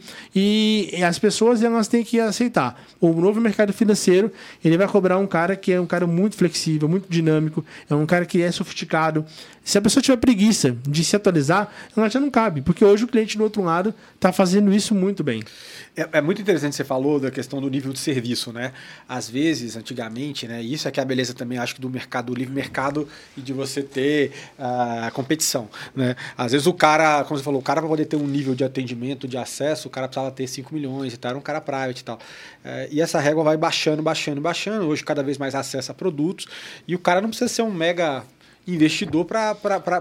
e as pessoas elas têm que aceitar. O novo mercado financeiro, ele vai cobrar um cara que é um cara muito flexível, muito dinâmico, é um cara que é sofisticado. Se a pessoa tiver preguiça de se atualizar, ela já não cabe, porque hoje o cliente do outro lado está fazendo isso muito bem. É, é muito interessante você falou da questão do nível de serviço, né? Às vezes, antigamente, né? Isso é que é a beleza também, acho que do mercado, do livre mercado e de você ter a uh, competição, né? Às vezes o cara, como você falou, o cara para poder ter um nível de atendimento, de acesso, o cara precisava ter cinco milhões e tal, era um cara private e tal. Uh, e essa régua vai baixando, baixando, baixando. Hoje cada vez mais acesso a produtos e o cara não precisa ser um mega investidor para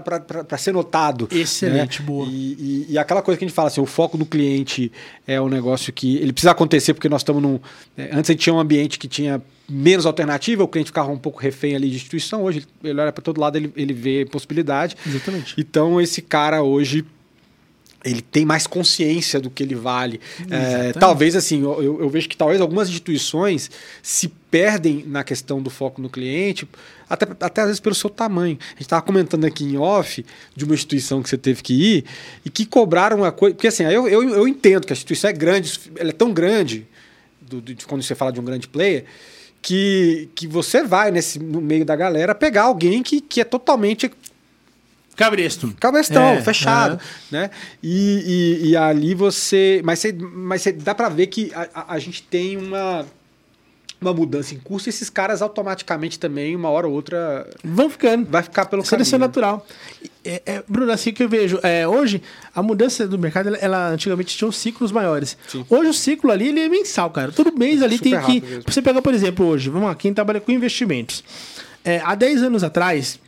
ser notado. Excelente, né? boa. E, e, e aquela coisa que a gente fala assim, o foco do cliente é um negócio que ele precisa acontecer porque nós estamos num... Né, antes a gente tinha um ambiente que tinha menos alternativa, o cliente ficava um pouco refém ali de instituição, hoje ele olha para todo lado, ele, ele vê possibilidade. Exatamente. Então esse cara hoje ele tem mais consciência do que ele vale. É, talvez, assim, eu, eu vejo que talvez algumas instituições se perdem na questão do foco no cliente, até, até às vezes pelo seu tamanho. A gente estava comentando aqui em off de uma instituição que você teve que ir e que cobraram uma coisa... Porque, assim, eu, eu, eu entendo que a instituição é grande, ela é tão grande, do, do, quando você fala de um grande player, que, que você vai nesse, no meio da galera pegar alguém que, que é totalmente... Cabresto. Cabestrão, é, fechado. Uhum. Né? E, e, e ali você... Mas, você, mas você, dá para ver que a, a, a gente tem uma, uma mudança em curso e esses caras automaticamente também, uma hora ou outra... Vão ficando. Vai ficar pelo caminho. Isso é caminho. natural. É, é, Bruno, assim que eu vejo, é, hoje a mudança do mercado, ela, ela antigamente tinha uns ciclos maiores. Sim. Hoje o ciclo ali ele é mensal, cara. Todo mês ali Super tem que... Você pega, por exemplo, hoje, vamos lá, quem trabalha com investimentos. É, há dez anos atrás...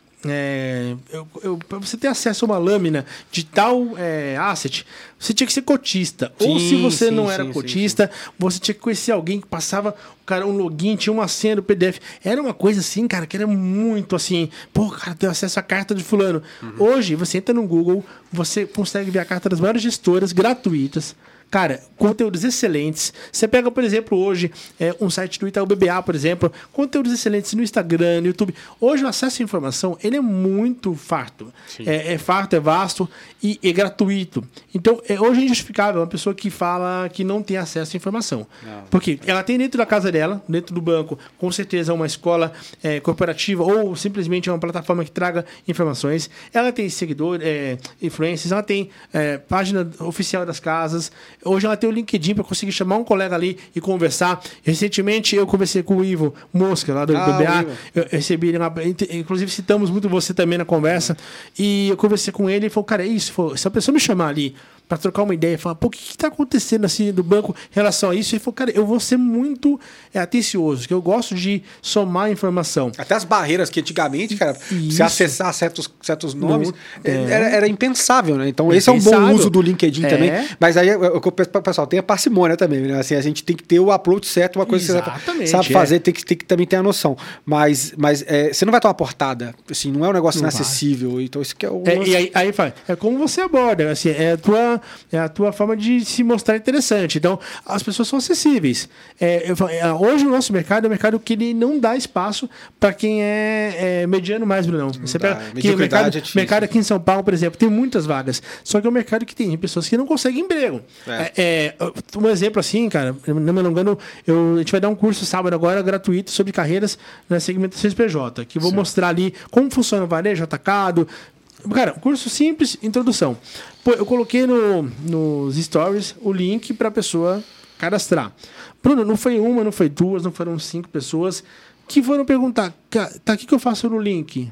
É, eu, eu, para você ter acesso a uma lâmina de tal é, asset, você tinha que ser cotista. Sim, ou se você sim, não era sim, cotista, sim, sim. você tinha que conhecer alguém que passava cara, um login, tinha uma senha do P D F. Era uma coisa assim, cara, que era muito assim. Pô, cara, tem acesso à carta de fulano. Uhum. Hoje, você entra no Google, você consegue ver a carta das maiores gestoras gratuitas. Cara, conteúdos excelentes. Você pega, por exemplo, hoje, é, um site do Itaú B B A, por exemplo, conteúdos excelentes no Instagram, no YouTube. Hoje o acesso à informação, ele é muito farto. É, é farto, é vasto e é gratuito. Então, é, hoje é injustificável uma pessoa que fala que não tem acesso à informação. Não. Porque ela tem dentro da casa dela, dentro do banco, com certeza uma escola é, corporativa ou simplesmente uma plataforma que traga informações. Ela tem seguidores, é, influencers, ela tem é, página oficial das casas. Hoje ela tem o LinkedIn para conseguir chamar um colega ali e conversar. Recentemente eu conversei com o Ivo Mosca, lá do ah, B B A. Eu recebi ele lá, inclusive citamos muito você também na conversa. E eu conversei com ele e falou, cara, é isso. Se a pessoa me chamar ali para trocar uma ideia, falar, pô, o que está acontecendo assim do banco em relação a isso? Ele falou, cara, eu vou ser muito é, atencioso, que eu gosto de somar informação. Até as barreiras que antigamente, cara, isso. Você acessar certos, certos nomes, Não, é. era, era impensável, né? Então, esse impensável. É um bom uso do LinkedIn é. também. Mas aí, o que eu peço para o pessoal, tem a parcimônia também, né? Assim, a gente tem que ter o upload certo, uma coisa Exatamente, que você sabe é. fazer, tem que, tem que também ter a noção. Mas, mas é, você não vai ter uma portada, assim, não é um negócio não inacessível. Vai. Então, isso que é o... É, e aí, aí fala, é como você aborda, assim, é a tua... É a tua forma de se mostrar interessante. Então, as pessoas são acessíveis. É, eu, hoje, o nosso mercado é um mercado que ele não dá espaço para quem é, é mediano mais, Brunão. Você pega que o mercado, é mercado aqui em São Paulo, por exemplo, tem muitas vagas. Só que é um mercado que tem pessoas que não conseguem emprego. É. É, é, um exemplo assim, cara, não me engano, eu, a gente vai dar um curso sábado agora gratuito sobre carreiras na segmentação C N P J, que vou Sim. mostrar ali como funciona o varejo atacado. Cara, um curso simples, introdução. Pô, eu coloquei no, nos stories o link para a pessoa cadastrar. Bruno, não foi uma, não foi duas, não foram cinco pessoas que foram perguntar, tá, o que, que eu faço no link?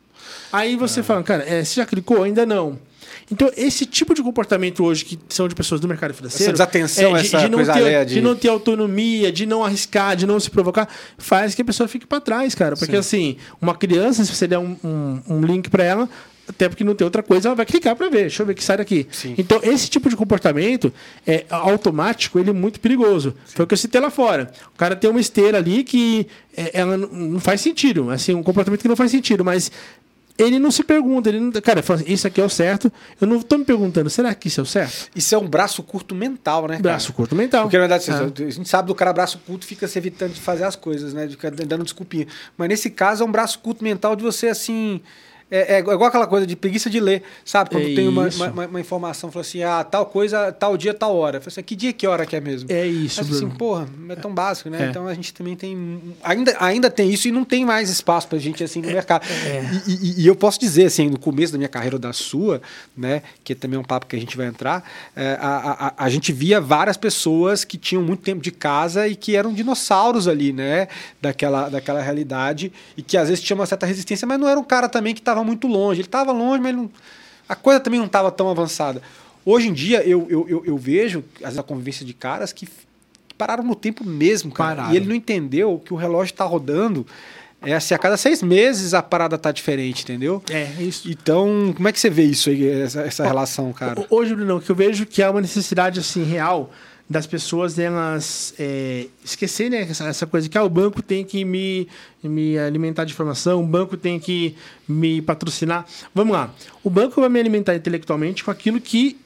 Aí você ah. fala, cara, é, você já clicou? Ainda não. Então, esse tipo de comportamento hoje, que são de pessoas do mercado financeiro... Essa desatenção, é, de, essa de não coisa ter, alheia de... de não ter autonomia, de não arriscar, de não se provocar, faz que a pessoa fique para trás, cara. Porque, Sim. assim, uma criança, se você der um, um, um link para ela... Até porque não tem outra coisa, ela vai clicar para ver. Deixa eu ver que sai daqui. Sim. Então, esse tipo de comportamento é automático, ele é muito perigoso. Sim. Foi o que eu citei lá fora. O cara tem uma esteira ali que é, ela não faz sentido. Assim, um comportamento que não faz sentido, mas ele não se pergunta. Ele não, cara, fala assim, isso aqui é o certo. Eu não estou me perguntando, será que isso é o certo? Isso é um braço curto mental, né? Braço cara? curto mental. Porque, na verdade, ah. a gente sabe do cara braço curto fica se evitando de fazer as coisas, né? De ficar dando desculpinha. Mas nesse caso é um braço curto mental de você, assim... É, é igual aquela coisa de preguiça de ler, sabe? Quando é tem uma, uma, uma informação, fala assim, ah, tal coisa, tal dia, tal hora. Fala assim, que dia, que hora que é mesmo? É isso, Mas, assim, porra, é tão básico, né? É. Então a gente também tem... Ainda, ainda tem isso e não tem mais espaço pra gente, assim, no é. mercado. É. E, e, e eu posso dizer, assim, no começo da minha carreira ou da sua, né? Que também é um papo que a gente vai entrar, é, a, a, a gente via várias pessoas que tinham muito tempo de casa e que eram dinossauros ali, né? Daquela, daquela realidade e que às vezes tinha uma certa resistência, mas não era um cara também que estava muito longe. Ele estava longe, mas não, a coisa também não estava tão avançada. Hoje em dia, eu, eu, eu, eu vejo às vezes, a convivência de caras que pararam no tempo mesmo, cara. Pararam. E ele não entendeu que o relógio está rodando. É assim, a cada seis meses a parada tá diferente, entendeu? É, isso. Então, como é que você vê isso aí, essa, essa relação, cara? Hoje, Bruno, que eu vejo que há uma necessidade assim, real das pessoas elas é, esquecerem essa, essa coisa que ah, o banco tem que me, me alimentar de informação, o banco tem que me patrocinar. Vamos lá. O banco vai me alimentar intelectualmente com aquilo que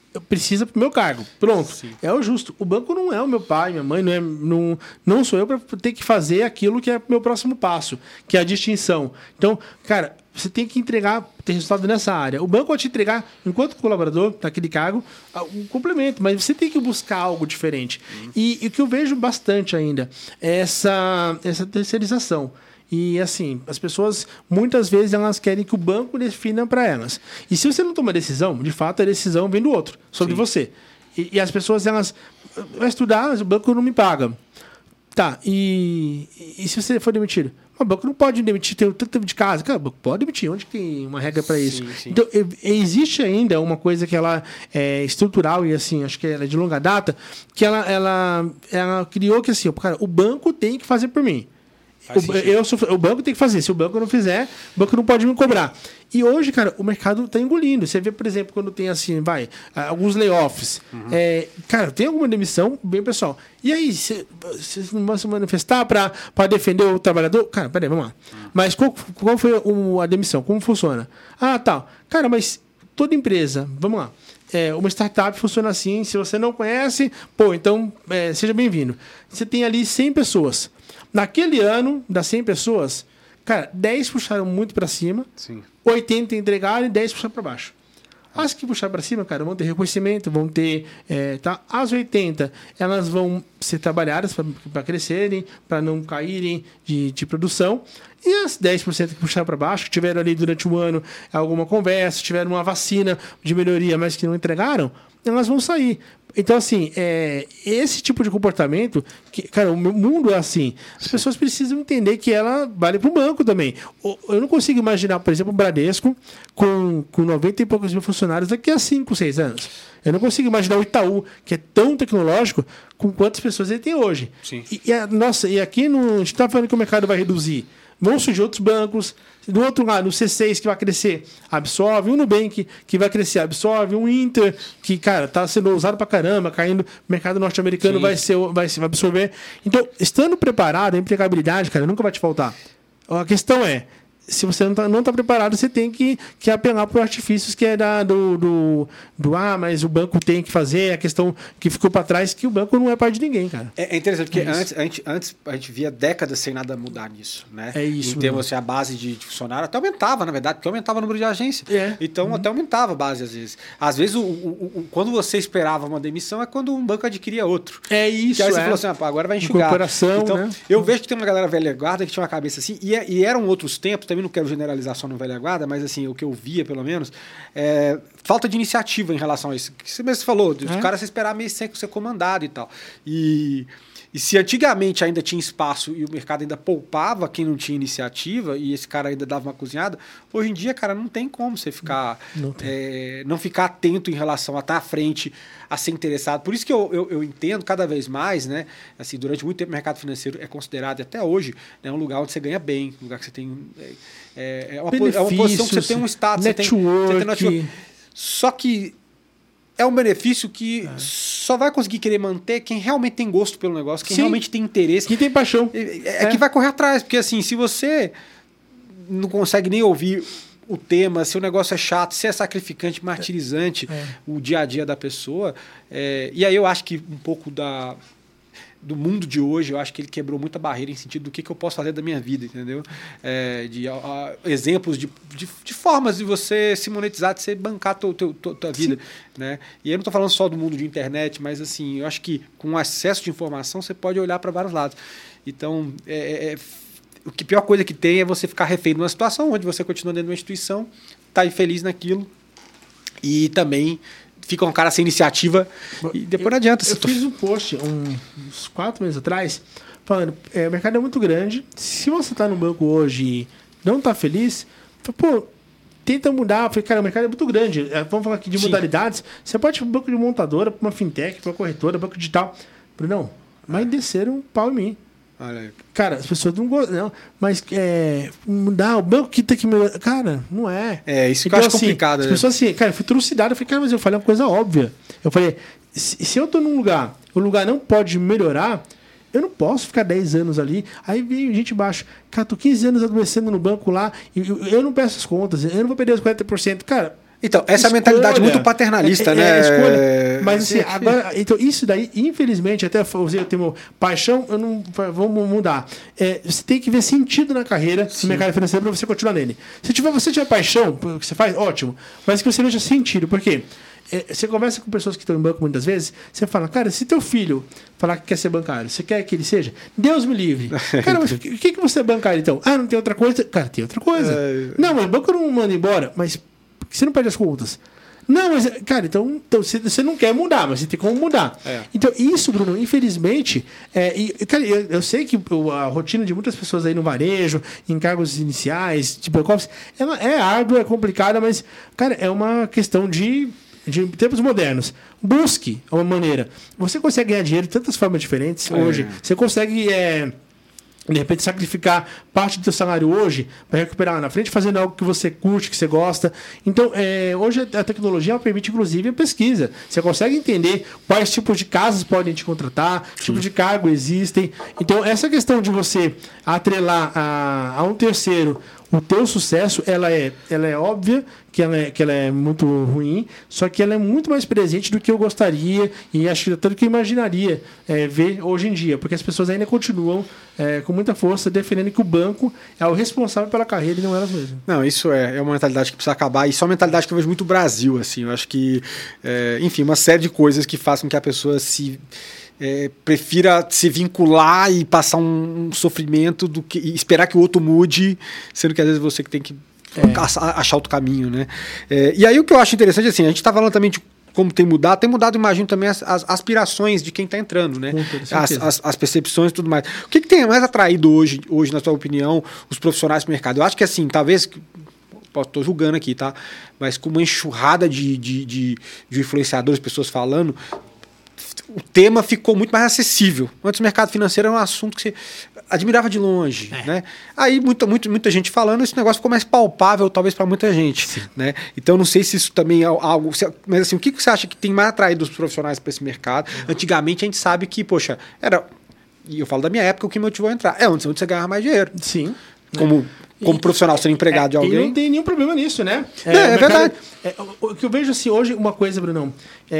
precisa pro meu cargo. Pronto. Sim. É o justo. O banco não é o meu pai, minha mãe, não, é, não, não sou eu para ter que fazer aquilo que é o meu próximo passo, que é a distinção. Então, cara, você tem que entregar, ter resultado nessa área. O banco vai te entregar, enquanto colaborador, naquele cargo, um complemento, mas você tem que buscar algo diferente. Uhum. E, e o que eu vejo bastante ainda é essa, essa terceirização. E assim, as pessoas, muitas vezes, elas querem que o banco defina para elas. E se você não toma decisão, de fato, a decisão vem do outro, sobre Sim. você. E, e as pessoas, elas... Vai estudar, mas o banco não me paga. Tá, e, e se você for demitido? O banco não pode demitir, tem tanto tempo de casa. Cara, o banco pode demitir, onde tem uma regra para isso? Sim, sim. Então, existe ainda uma coisa que ela é estrutural e, assim, acho que ela é de longa data, que ela, ela, ela criou que, assim, cara, o banco tem que fazer por mim. O, eu sou, o banco tem que fazer. Se o banco não fizer, o banco não pode me cobrar. E hoje, cara, o mercado está engolindo. Você vê, por exemplo, quando tem assim, vai, alguns layoffs. Uhum. É, cara, tem alguma demissão, bem, pessoal. E aí, você não vai se manifestar para defender o trabalhador? Cara, peraí, vamos lá. Uhum. Mas qual, qual foi o, a demissão? Como funciona? Ah, tal. Tá. Cara, mas toda empresa, vamos lá. É, uma startup funciona assim. Se você não conhece, pô, então é, seja bem-vindo. Você tem ali cem pessoas. Naquele ano, das cem pessoas, cara, dez puxaram muito para cima, Sim. oitenta entregaram e dez puxaram para baixo. As que puxaram para cima, cara, vão ter reconhecimento, vão ter... É, tá? As oitenta, elas vão ser trabalhadas para crescerem, para não caírem de, de produção. E as dez por cento que puxaram para baixo, que tiveram ali durante um ano alguma conversa, tiveram uma vacina de melhoria, mas que não entregaram, elas vão sair. Então, assim, é, esse tipo de comportamento, que, cara, o mundo é assim. As pessoas precisam entender que ela vale para o banco também. Eu não consigo imaginar, por exemplo, o Bradesco com, com noventa e poucos mil funcionários daqui a cinco, seis anos. Eu não consigo imaginar o Itaú, que é tão tecnológico, com quantas pessoas ele tem hoje. Sim. E, e, a, nossa, e aqui no, a gente está falando que o mercado vai reduzir. Vão surgir outros bancos. Do outro lado, o C seis que vai crescer, absorve. O Nubank que vai crescer, absorve. O Inter, que, cara, tá sendo usado pra caramba, caindo. O mercado norte-americano vai, ser, vai, vai absorver. Então, estando preparado, a empregabilidade, cara, nunca vai te faltar. A questão é, se você não está não tá preparado, você tem que, que apelar por artifícios que é da, do, do, do... Ah, mas o banco tem que fazer, a questão que ficou para trás, que o banco não é pai de ninguém, cara. É, é interessante, porque é antes, a gente, antes a gente via décadas sem nada mudar nisso, né? É isso. Em termos, assim, a base de, de funcionário até aumentava, na verdade, porque aumentava o número de agência. É. Então, uhum. até aumentava a base, às vezes. Às vezes, o, o, o, quando você esperava uma demissão, é quando um banco adquiria outro. É isso, que aí você é. falou assim, ah, agora vai enxugar. Incorporação, então, né? Eu vejo que tem uma galera velha guarda que tinha uma cabeça assim, e, e eram outros tempos, também não quero generalizar só no velha guarda, mas assim, o que eu via, pelo menos, é falta de iniciativa em relação a isso. Que você mesmo falou, os é. caras se esperar meio sem ser comandado e tal. E, e se antigamente ainda tinha espaço e o mercado ainda poupava quem não tinha iniciativa e esse cara ainda dava uma cozinhada, hoje em dia, cara, não tem como você ficar não, é, não ficar atento em relação a estar à frente, a ser interessado. Por isso que eu, eu, eu entendo cada vez mais, né? Assim, durante muito tempo o mercado financeiro é considerado, até hoje, né, um lugar onde você ganha bem, um lugar que você tem... É, é, uma, é uma posição que você tem um status, network. Você tem, você tem network. Só que é um benefício que é. só vai conseguir querer manter quem realmente tem gosto pelo negócio, quem Sim. realmente tem interesse. Quem tem paixão. É, é, é que vai correr atrás, porque assim, se você não consegue nem ouvir o tema, se o negócio é chato, se é sacrificante, martirizante, é. o dia a dia da pessoa, é, e aí eu acho que um pouco da... do mundo de hoje, eu acho que ele quebrou muita barreira em sentido do que, que eu posso fazer da minha vida, entendeu? É, de a, a, exemplos de, de, de formas de você se monetizar, de você bancar a tua, tua, tua vida, né? E eu não estou falando só do mundo de internet, mas assim, eu acho que com acesso de informação você pode olhar para vários lados. Então, é, é, o que pior coisa que tem é você ficar refém de uma situação onde você continua dentro de uma instituição, está infeliz naquilo e também... fica um cara sem iniciativa e depois eu, não adianta. Eu fiz um post um, uns quatro meses atrás falando, é, o mercado é muito grande, se você está no banco hoje e não está feliz, pô, tenta mudar. Eu falei, cara, o mercado é muito grande. Vamos falar aqui de Sim. modalidades. Você pode ir para um banco de montadora, para uma fintech, para uma corretora, banco digital. Falei, não, mas desceram um pau em mim. Olha aí. Cara, as pessoas não gostam, não, mas é, mudar o banco que tem que melhorar. Cara, não é. É, isso que então, eu acho assim, complicado. As né? pessoas assim, cara, eu fui trucidado. Eu falei, cara, mas eu falei uma coisa óbvia. Eu falei, se, se eu tô num lugar, o lugar não pode melhorar, eu não posso ficar dez anos ali. Aí veio gente embaixo. Cara, tô quinze anos adolescendo no banco lá, e eu, eu não peço as contas, eu não vou perder os quarenta por cento. Cara, Então, essa é a mentalidade muito paternalista, é, né? É, é escolha. Mas assim, agora, então, isso daí, infelizmente, até usei o termo paixão, eu não. Vamos mudar. É, você tem que ver sentido na carreira no mercado financeiro para você continuar nele. Se tiver, você tiver paixão pelo que você faz, ótimo. Mas que você veja sentido. Por quê? É, você conversa com pessoas que estão em banco muitas vezes, você fala, cara, se teu filho falar que quer ser bancário, você quer que ele seja? Deus me livre. Cara, mas o que, que você é bancário então? Ah, não tem outra coisa? Cara, tem outra coisa. É... Não, mas o banco não manda embora. Mas você não perde as contas. Não, mas, cara, então, então você, você não quer mudar, mas você tem como mudar. É. Então, isso, Bruno, infelizmente, é, e, cara, eu, eu sei que a rotina de muitas pessoas aí no varejo, em cargos iniciais, tipo, ela é árdua, é complicada, mas, cara, é uma questão de. De tempos modernos. Busque uma maneira. Você consegue ganhar dinheiro de tantas formas diferentes é. hoje. Você consegue, é, de repente, sacrificar parte do seu salário hoje para recuperar lá na frente, fazendo algo que você curte, que você gosta. Então, é, hoje a tecnologia permite, inclusive, a pesquisa. Você consegue entender quais tipos de casas podem te contratar, que tipos de cargo existem. Então, essa questão de você atrelar a, a um terceiro o teu sucesso, ela é, ela é óbvia que ela é, que ela é muito ruim, só que ela é muito mais presente do que eu gostaria e acho que tanto que eu imaginaria é, ver hoje em dia, porque as pessoas ainda continuam é, com muita força defendendo que o banco é o responsável pela carreira e não elas mesmas. Não, isso é, é uma mentalidade que precisa acabar, e isso é uma mentalidade que eu vejo muito no Brasil, assim, eu acho que, é, enfim, uma série de coisas que fazem com que a pessoa se... É, prefira se vincular e passar um, um sofrimento do que e esperar que o outro mude, sendo que às vezes você que tem que é. achar outro caminho, né? É, e aí o que eu acho interessante, assim, a gente está falando também de como tem mudado, tem mudado, imagino, também as, as aspirações de quem está entrando, né? As, as, as percepções e tudo mais. O que, que tem mais atraído hoje, hoje, na sua opinião, os profissionais para o mercado? Eu acho que, assim, talvez... Estou julgando aqui, tá? Mas com uma enxurrada de, de, de, de influenciadores, pessoas falando... O tema ficou muito mais acessível. Antes o mercado financeiro era um assunto que você admirava de longe. É. Né? Aí muita, muita, muita gente falando, esse negócio ficou mais palpável, talvez, para muita gente. Né? Então não sei se isso também é algo... Mas assim, o que você acha que tem mais atraído os profissionais para esse mercado? Uhum. Antigamente a gente sabe que, poxa, era... E eu falo da minha época, o que me motivou a entrar. É onde, onde você ganhava mais dinheiro. Sim. Como... Como e, profissional, ser empregado é, de alguém. E não tem nenhum problema nisso, né? É, é, é verdade. É, o que eu vejo assim, hoje, uma coisa, Brunão,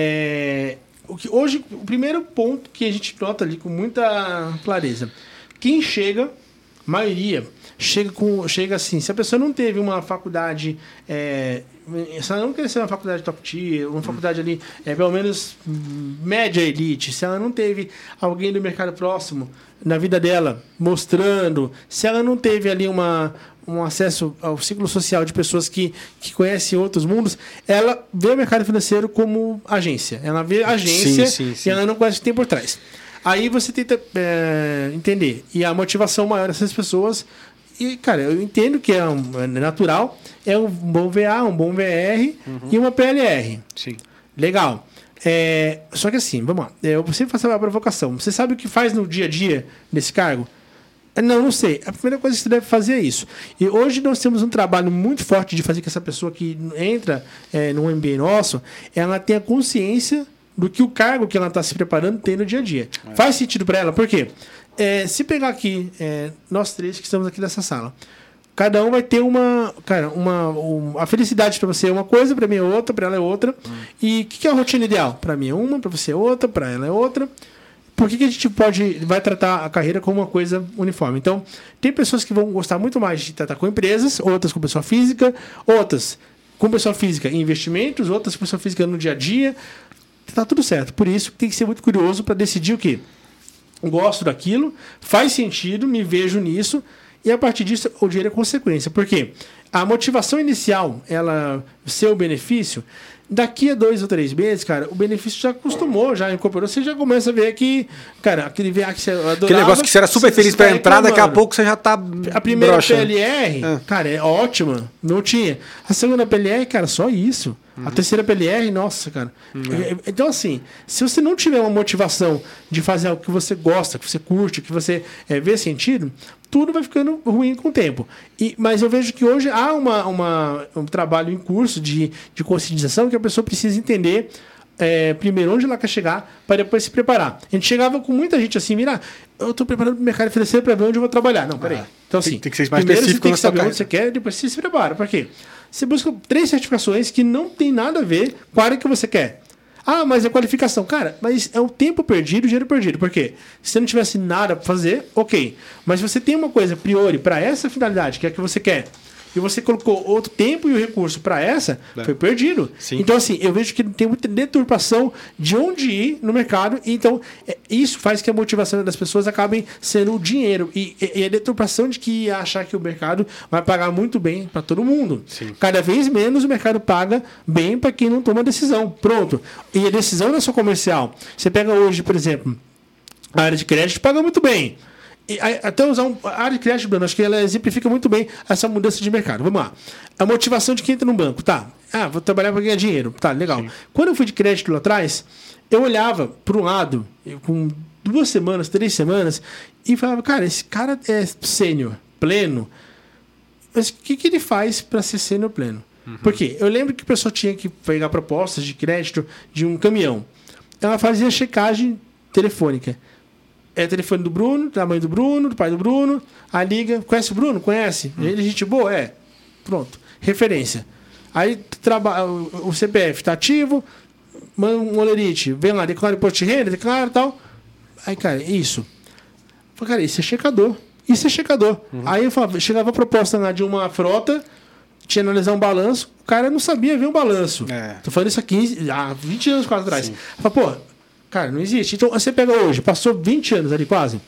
é... O que hoje, o primeiro ponto que a gente nota ali com muita clareza, quem chega, maioria, chega com, chega assim, se a pessoa não teve uma faculdade, é, se ela não cresceu uma faculdade top tier, uma faculdade ali, é, pelo menos média elite, se ela não teve alguém do mercado próximo na vida dela mostrando, se ela não teve ali uma... um acesso ao ciclo social de pessoas que, que conhecem outros mundos, ela vê o mercado financeiro como agência. Ela vê agência sim, sim, sim. e ela não conhece o que tem por trás. Aí você tenta é, entender. E a motivação maior dessas pessoas... E, cara, eu entendo que é, um, é natural. É um bom V A, um bom V R uhum. e uma P L R. Sim. Legal. É, só que assim, vamos lá. Eu sempre faço a provocação. Você sabe o que faz no dia a dia nesse cargo? Não, não sei. A primeira coisa que você deve fazer é isso. E hoje nós temos um trabalho muito forte de fazer que essa pessoa que entra é, no M B A nosso, ela tenha consciência do que o cargo que ela está se preparando tem no dia a dia. É. Faz sentido para ela? Por quê? É, se pegar aqui, é, nós três que estamos aqui nessa sala, cada um vai ter uma... Cara, uma, uma a felicidade para você é uma coisa, para mim é outra, para ela é outra. Hum. E o que, que é a rotina ideal? Para mim é uma, para você é outra, para ela é outra. Por que, que a gente pode, vai tratar a carreira como uma coisa uniforme? Então, tem pessoas que vão gostar muito mais de tratar com empresas, outras com pessoa física, outras com pessoa física em investimentos, outras com pessoa física no dia a dia. Tá tudo certo. Por isso, tem que ser muito curioso para decidir o quê? Gosto daquilo, faz sentido, me vejo nisso, e a partir disso o dinheiro é consequência. Por quê? A motivação inicial, ela ser o benefício... Daqui a dois ou três meses, cara, o benefício já acostumou, já incorporou. Você já começa a ver que, cara, aquele V A que você adorava... Aquele negócio que você era super feliz para entrar, daqui a pouco você já tá A primeira broxa. P L R, é. cara, é ótima. Não tinha. A segunda P L R, cara, só isso. Uhum. A terceira P L R, nossa, cara. Uhum. Então, assim, se você não tiver uma motivação de fazer algo que você gosta, que você curte, que você é, vê sentido... tudo vai ficando ruim com o tempo. E, mas eu vejo que hoje há uma, uma, um trabalho em curso de, de conscientização que a pessoa precisa entender é, primeiro onde ela quer chegar para depois se preparar. A gente chegava com muita gente assim, mira, eu estou preparando para o mercado financeiro para ver onde eu vou trabalhar. Não, peraí. Ah, então, assim, tem, tem que ser mais primeiro específico você tem que saber carreira. onde você quer, depois você se prepara. Por quê? Você busca três certificações que não tem nada a ver com a área que você quer. Ah, mas é qualificação. Cara, mas é o tempo perdido, o dinheiro perdido. Por quê? Se você não tivesse nada para fazer, ok. Mas você tem uma coisa a priori para essa finalidade, que é a que você quer, e você colocou outro tempo e o recurso para essa, é. foi perdido. Sim. Então, assim, eu vejo que tem muita deturpação de onde ir no mercado. E, então, é, isso faz que a motivação das pessoas acabem sendo o dinheiro. E, e a deturpação de que achar que o mercado vai pagar muito bem para todo mundo. Sim. Cada vez menos o mercado paga bem para quem não toma decisão. Pronto. E a decisão não é só comercial. Você pega hoje, por exemplo, a área de crédito paga muito bem. E até usar um, a área de crédito, Bruno, acho que ela exemplifica muito bem essa mudança de mercado. Vamos lá. A motivação de quem entra no banco. Tá, ah, vou trabalhar para ganhar dinheiro. Tá, legal. Sim. Quando eu fui de crédito lá atrás, eu olhava para um lado, com duas semanas, três semanas, e falava, cara, esse cara é sênior, pleno. Mas o que, que ele faz para ser sênior pleno? Uhum. Por quê? Eu lembro que a pessoa tinha que pegar propostas de crédito de um caminhão. Ela fazia checagem telefônica. É o telefone do Bruno, da mãe do Bruno, do pai do Bruno. A liga. Conhece o Bruno? Conhece? Hum. Ele é gente boa? É. Pronto. Referência. Aí traba... o C P F está ativo, manda um olerite, vem lá, declara imposto de renda, declara e tal. Aí, cara, isso. Falei, cara, isso é checador. Isso é checador. Uhum. Aí eu falava, chegava a proposta lá de uma frota, tinha que analisar um balanço, o cara não sabia ver um balanço. É. Tô falando isso há quinze, há vinte anos quase atrás. Falei, pô. Cara, não existe. Então, você pega hoje, passou vinte anos ali quase,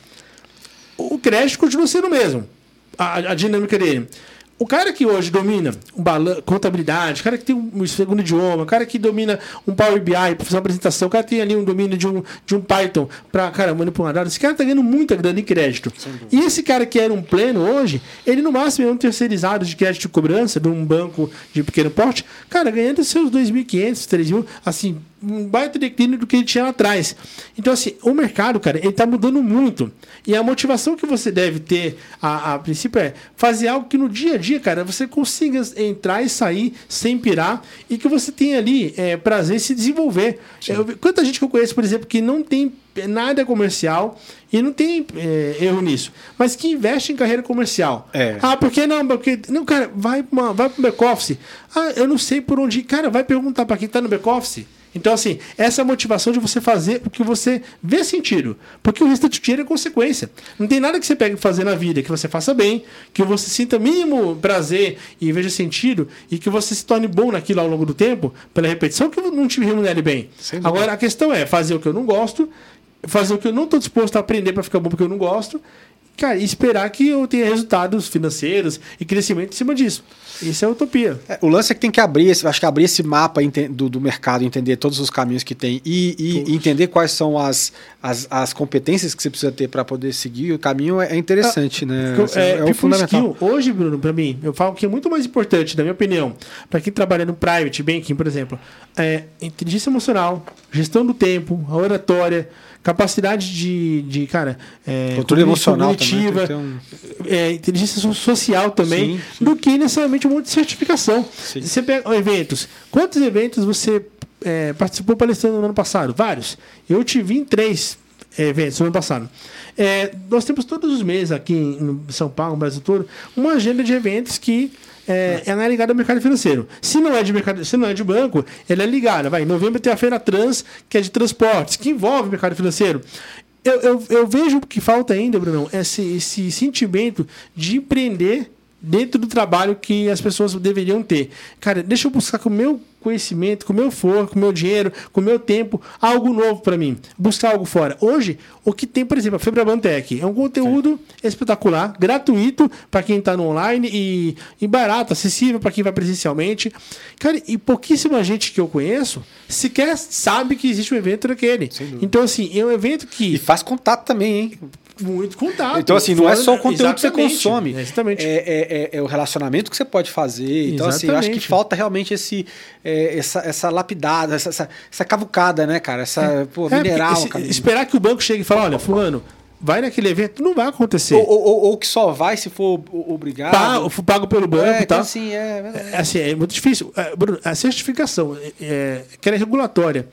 o crédito continua sendo o mesmo, a, a dinâmica dele. O cara que hoje domina um balan- contabilidade, o cara que tem um segundo idioma, o cara que domina um Power B I para fazer uma apresentação, o cara que tem ali um domínio de um, de um Python para, cara, manipular dados, esse cara está ganhando muita grana em crédito. E esse cara que era um pleno hoje, ele no máximo é um terceirizado de crédito de cobrança de um banco de pequeno porte, cara, ganhando seus dois mil e quinhentos, três mil, assim, um baita declínio do que ele tinha lá atrás. Então, assim, o mercado, cara, ele está mudando muito. E a motivação que você deve ter, a, a princípio, é fazer algo que no dia a dia, cara, você consiga entrar e sair sem pirar e que você tenha ali é, prazer em se desenvolver. Eu, quanta gente que eu conheço, por exemplo, que não tem nada comercial e não tem é, erro nisso, mas que investe em carreira comercial. É. Ah, por que não? Porque, não, cara, vai para vai o back-office. Ah, eu não sei por onde ir. Cara, vai perguntar para quem está no back-office. Então, assim, essa é a motivação de você fazer o que você vê sentido. Porque o restante do dinheiro é consequência. Não tem nada que você pegue fazer na vida que você faça bem, que você sinta mínimo prazer e veja sentido, e que você se torne bom naquilo ao longo do tempo, pela repetição, que não te remunere bem. Agora, a questão é fazer o que eu não gosto, fazer o que eu não estou disposto a aprender para ficar bom porque eu não gosto, cara, e esperar que eu tenha resultados financeiros e crescimento em cima disso. Isso é utopia. É, o lance é que tem que abrir esse, acho que abrir esse mapa do, do mercado, entender todos os caminhos que tem e, e, e entender quais são as, as, as competências que você precisa ter para poder seguir o caminho é interessante, ah, né? É, é, é o fundamental. Skill, hoje, Bruno, para mim, eu falo que é muito mais importante, na minha opinião, para quem trabalha no private banking, por exemplo, é inteligência emocional, gestão do tempo, a oratória, capacidade de, de cara, é, controle emocional cognitiva, também, um... é, inteligência social também, sim, sim. do que necessariamente um monte de certificação. Sim. Você pega eventos. Quantos eventos você é, participou palestrando no ano passado? Vários. Eu te vi em três é, eventos no ano passado. É, nós temos todos os meses aqui em São Paulo, no Brasil todo, uma agenda de eventos que É, ela é ligada ao mercado financeiro. Se não é de mercado, se não é de banco, ela é ligada. Vai, em novembro tem a Feira Trans, que é de transportes, que envolve o mercado financeiro. Eu, eu, eu vejo que falta ainda, Bruno, esse, esse sentimento de empreender dentro do trabalho que as pessoas deveriam ter. Cara, deixa eu buscar com o meu conhecimento, com o meu for, com o meu dinheiro, com o meu tempo, algo novo para mim. Buscar algo fora. Hoje, o que tem, por exemplo, a Febrabantec é um conteúdo Sim. espetacular, gratuito para quem está no online e, e barato, acessível para quem vai presencialmente. Cara, e pouquíssima gente que eu conheço sequer sabe que existe um evento daquele. Então, assim, é um evento que... E faz contato também, hein? Muito contato. Então, assim, não é só o conteúdo exatamente, que você consome. Exatamente. É, é, é, é o relacionamento que você pode fazer. Então, exatamente. assim, eu acho que falta realmente esse, é, essa, essa lapidada, essa, essa, essa cavucada, né, cara? Essa, é. pô, mineral. É, esse, esperar que o banco chegue e fale, olha, fulano, vai naquele evento, não vai acontecer. Ou, ou, ou que só vai se for obrigado. Pago, pago pelo banco é, e tal. Assim, é, é, assim, é muito difícil. Bruno, a certificação, é, que era regulatória.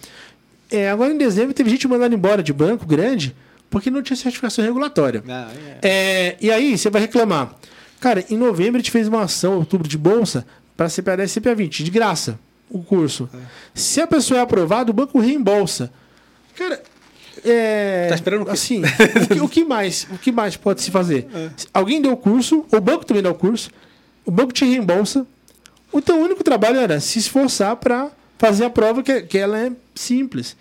É, agora, em dezembro, teve gente mandando embora de banco grande porque não tinha certificação regulatória. Ah, é. É, e aí, você vai reclamar. Cara, em novembro a gente fez uma ação, outubro de bolsa, para C P A dez e C P A vinte, de graça, o curso. É. Se a pessoa é aprovada, o banco reembolsa. Cara, é, tá esperando o quê? Assim, o que, o que mais, o que mais pode se fazer? É. Alguém deu o curso, o banco também dá o curso, o banco te reembolsa. O teu único trabalho era se esforçar para fazer a prova, que, que ela é simples.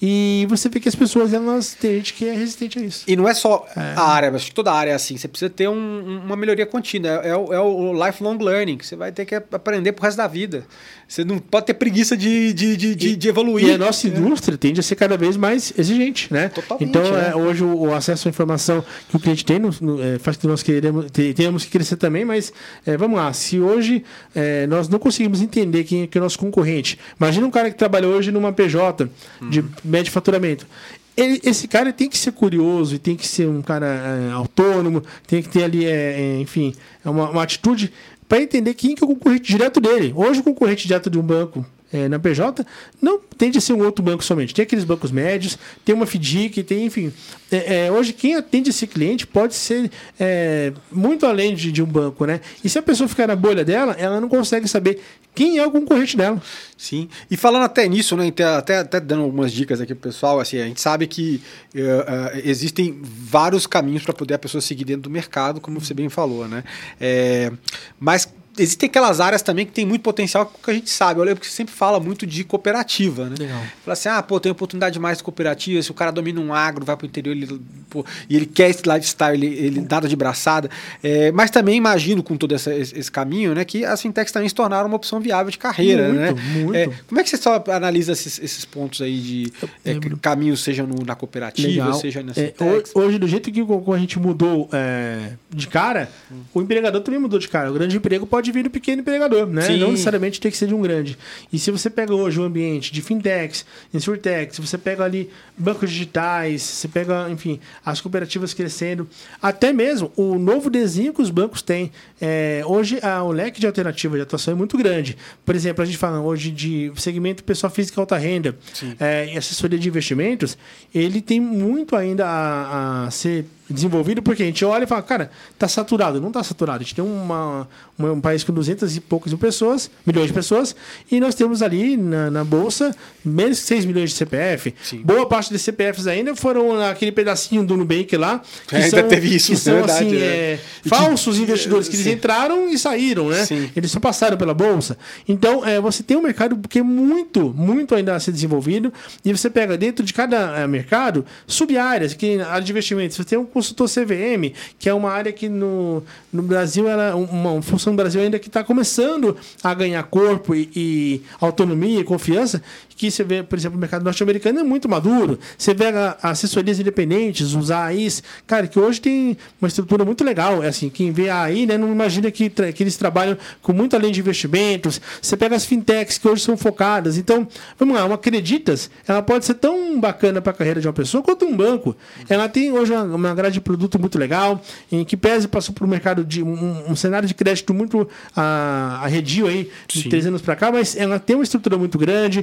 E você vê que as pessoas, elas tem gente que é resistente a isso. E não é só é. a área, mas toda a área é assim. Você precisa ter um, uma melhoria contínua. É, é, o, é o lifelong learning, que você vai ter que aprender pro resto da vida. Você não pode ter preguiça de, de, de, de, de evoluir. E a nossa indústria é. tende a ser cada vez mais exigente, né? Totalmente. Então, é. É, hoje, o, o acesso à informação que o cliente tem no, no, é, faz com que nós queremos, tenhamos que crescer também, mas é, vamos lá. Se hoje é, nós não conseguimos entender quem é, que é o nosso concorrente, imagina um cara que trabalha hoje numa P J hum. de médio faturamento. Ele, esse cara tem que ser curioso e tem que ser um cara é, autônomo, tem que ter ali, é, é, enfim, uma, uma atitude para entender quem que é o concorrente direto dele. Hoje, o concorrente direto de um banco é, na P J não tende a ser um outro banco somente. Tem aqueles bancos médios, tem uma FDIC, tem, enfim. É, é, hoje, quem atende esse cliente pode ser é, muito além de, de um banco, né? E se a pessoa ficar na bolha dela, ela não consegue saber quem é o concorrente dela. Sim. E falando até nisso, né, até, até dando algumas dicas aqui pro pessoal, assim, a gente sabe que uh, uh, existem vários caminhos para poder a pessoa seguir dentro do mercado, como você bem falou, né? É, mas existem aquelas áreas também que tem muito potencial que a gente sabe. Eu lembro que você sempre fala muito de cooperativa, né? Legal. Fala assim, ah, pô, tem oportunidade demais de cooperativa, se o cara domina um agro, vai pro interior, ele, pô, e ele quer esse lifestyle, ele, ele nada de braçada. É, mas também imagino, com todo essa, esse, esse caminho, né, que as fintechs também se tornaram uma opção viável de carreira, muito, né? Muito, é, como é que você só analisa esses, esses pontos aí de é, caminhos, seja no, na cooperativa, Legal. seja nas é, fintechs? Hoje, do jeito que a gente mudou é, de cara, hum. o empregador também mudou de cara. O grande emprego pode vir do pequeno empregador, né? Sim. Não necessariamente tem que ser de um grande. E se você pega hoje o ambiente de fintechs, insurtechs, se você pega ali bancos digitais, você pega, enfim, as cooperativas crescendo, até mesmo o novo desenho que os bancos têm. É, hoje a, o leque de alternativa de atuação é muito grande. Por exemplo, a gente fala hoje de segmento pessoa física alta renda é, e assessoria de investimentos, ele tem muito ainda a, a ser desenvolvido, porque a gente olha e fala, cara, tá saturado. Não tá saturado. A gente tem uma, uma, um país com duzentas e poucas mil pessoas, milhões de pessoas, e nós temos ali na, na Bolsa menos de seis milhões de C P F. Sim. Boa parte dos C P Fs ainda foram aquele pedacinho do Nubank lá, que é, são, ainda teve isso, que são verdade, assim, é. É, falsos que, investidores, que eles entraram e saíram, né? Sim. Eles só passaram pela Bolsa. Então, é, você tem um mercado que é muito, muito ainda a ser desenvolvido, e você pega dentro de cada é, mercado sub-áreas, que a área de investimentos, você tem um consultor C V M, que é uma área que no, no Brasil, ela, uma, uma função no Brasil ainda que está começando a ganhar corpo e, e autonomia e confiança, que você vê, por exemplo, o mercado norte-americano é muito maduro. Você vê a, a assessorias independentes, os A Is, cara, que hoje tem uma estrutura muito legal. É assim, quem vê a AI, né, não imagina que, que eles trabalham com muito além de investimentos. Você pega as fintechs, que hoje são focadas. Então, vamos lá, uma Creditas, ela pode ser tão bacana para a carreira de uma pessoa quanto um banco. Ela tem hoje uma, uma grade de produto muito legal, em que pese passou por um mercado de um, um cenário de crédito muito a, arredio aí, de Sim. três anos para cá, mas ela tem uma estrutura muito grande.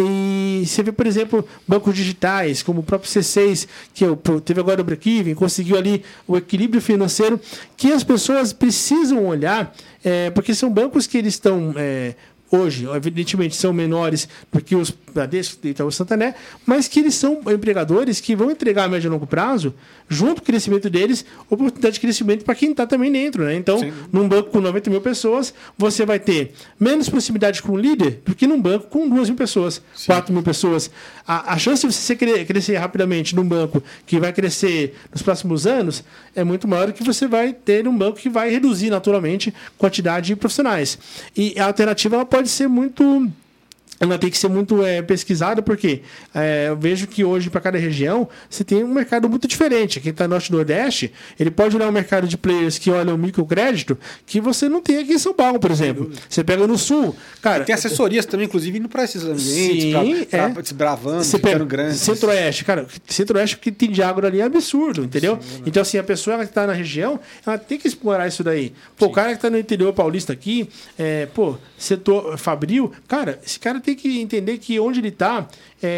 E você vê, por exemplo, bancos digitais, como o próprio C seis, que teve agora o break-even, conseguiu ali o equilíbrio financeiro, que as pessoas precisam olhar, é, porque são bancos que eles estão... É, hoje, evidentemente, são menores do que os Bradesco e Itaú Santander, mas que eles são empregadores que vão entregar a médio e longo prazo, junto com o crescimento deles, oportunidade de crescimento para quem está também dentro, né? Então, Sim. num banco com noventa mil pessoas, você vai ter menos proximidade com o líder do que num banco com duas mil pessoas, Sim. quatro mil pessoas. A, a chance de você crescer rapidamente num banco que vai crescer nos próximos anos é muito maior do que você vai ter num banco que vai reduzir naturalmente a quantidade de profissionais. E a alternativa ela pode ser muito... Ela tem que ser muito é, pesquisada, porque é, eu vejo que hoje, para cada região, você tem um mercado muito diferente. Quem está no Norte e Nordeste, ele pode olhar um mercado de players que olham o microcrédito que você não tem aqui em São Paulo, por exemplo. Você pega no Sul. Cara, e tem assessorias também, inclusive, indo para esses ambientes, para é. desbravando, você ficando pega grandes. Centro-Oeste, cara, Centro-Oeste que tem de agro ali é absurdo, entendeu? Sim, então, assim, a pessoa que está na região, ela tem que explorar isso daí. Pô, Sim. o cara que está no interior paulista aqui, é, pô, setor fabril, cara, esse cara tem que entender que onde ele está,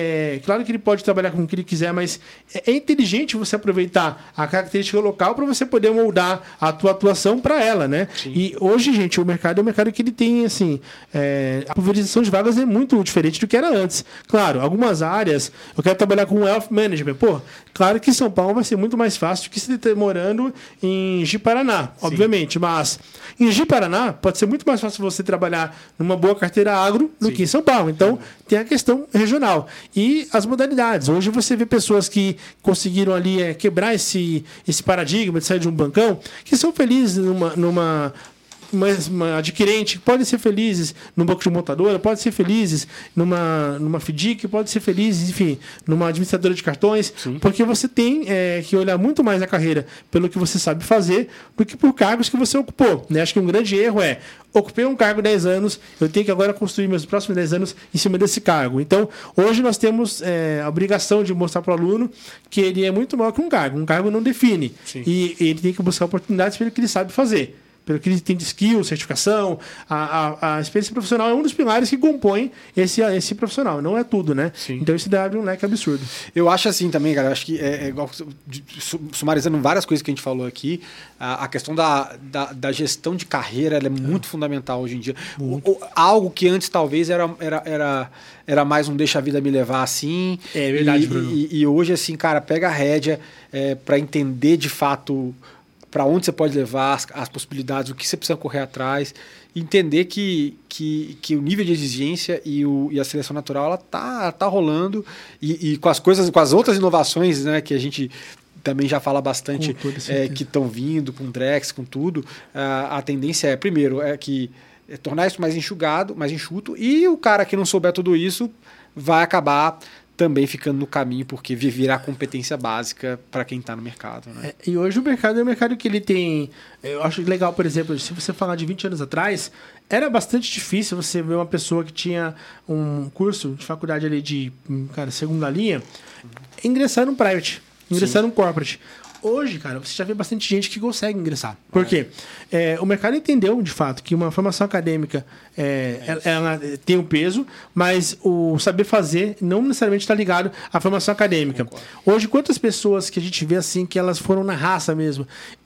é claro que ele pode trabalhar com o que ele quiser, mas é inteligente você aproveitar a característica local para você poder moldar a tua atuação para ela, né? Sim. E hoje, gente, o mercado é um mercado que ele tem, assim, é, a pulverização de vagas é muito diferente do que era antes. Claro, algumas áreas, eu quero trabalhar com Wealth Management. Pô, claro que em São Paulo vai ser muito mais fácil do que se ele morando em Ji-Paraná, obviamente, mas em Ji-Paraná pode ser muito mais fácil você trabalhar numa boa carteira agro do Sim. que em São Paulo. Então, tem a questão regional. E as modalidades. Hoje você vê pessoas que conseguiram ali é, quebrar esse, esse paradigma de sair de um bancão, que são felizes numa... numa Uma, uma adquirente, podem ser felizes num banco de montadora, podem ser felizes numa, numa FDIC, podem ser felizes, enfim, numa administradora de cartões, Sim. porque você tem é, que olhar muito mais a carreira pelo que você sabe fazer do que por cargos que você ocupou. Né? Acho que um grande erro é, ocupei um cargo dez anos, eu tenho que agora construir meus próximos dez anos em cima desse cargo. Então, hoje nós temos é, a obrigação de mostrar para o aluno que ele é muito maior que um cargo. Um cargo não define. Sim. E ele tem que buscar oportunidades pelo que ele sabe fazer. Pelo que ele tem de skill, certificação, a, a, a experiência profissional é um dos pilares que compõe esse, esse profissional, não é tudo, né? Sim. Então isso abre um leque absurdo. Eu acho assim também, cara, eu acho que é, é igual, sumarizando várias coisas que a gente falou aqui, a, a questão da, da, da gestão de carreira ela é muito é. fundamental hoje em dia. O, o, algo que antes talvez era, era, era, era mais um deixa a vida me levar assim. É verdade, e, Bruno. E, e hoje, assim, cara, pega a rédea é, para entender de fato para onde você pode levar as, as possibilidades, o que você precisa correr atrás, entender que, que, que o nível de exigência e, o, e a seleção natural ela tá, tá rolando e, e com as coisas, com as outras inovações, né, que a gente também já fala bastante, é, que estão vindo com o Drex, com tudo, a, a tendência é, primeiro, é que é tornar isso mais enxugado, mais enxuto, e o cara que não souber tudo isso vai acabar também ficando no caminho, porque viver a competência básica para quem está no mercado. Né? É, e hoje o mercado é um mercado que ele tem... Eu acho legal, por exemplo, se você falar de vinte anos atrás, era bastante difícil você ver uma pessoa que tinha um curso de faculdade ali de cara, segunda linha ingressar num private, ingressar Sim. num corporate. Hoje, cara, você já vê bastante gente que consegue ingressar. Por quê? É, o mercado entendeu, de fato, que uma formação acadêmica é, é ela, ela tem um peso, mas o saber fazer não necessariamente está ligado à formação acadêmica. Concordo. Hoje, quantas pessoas que a gente vê assim, que elas foram na raça mesmo?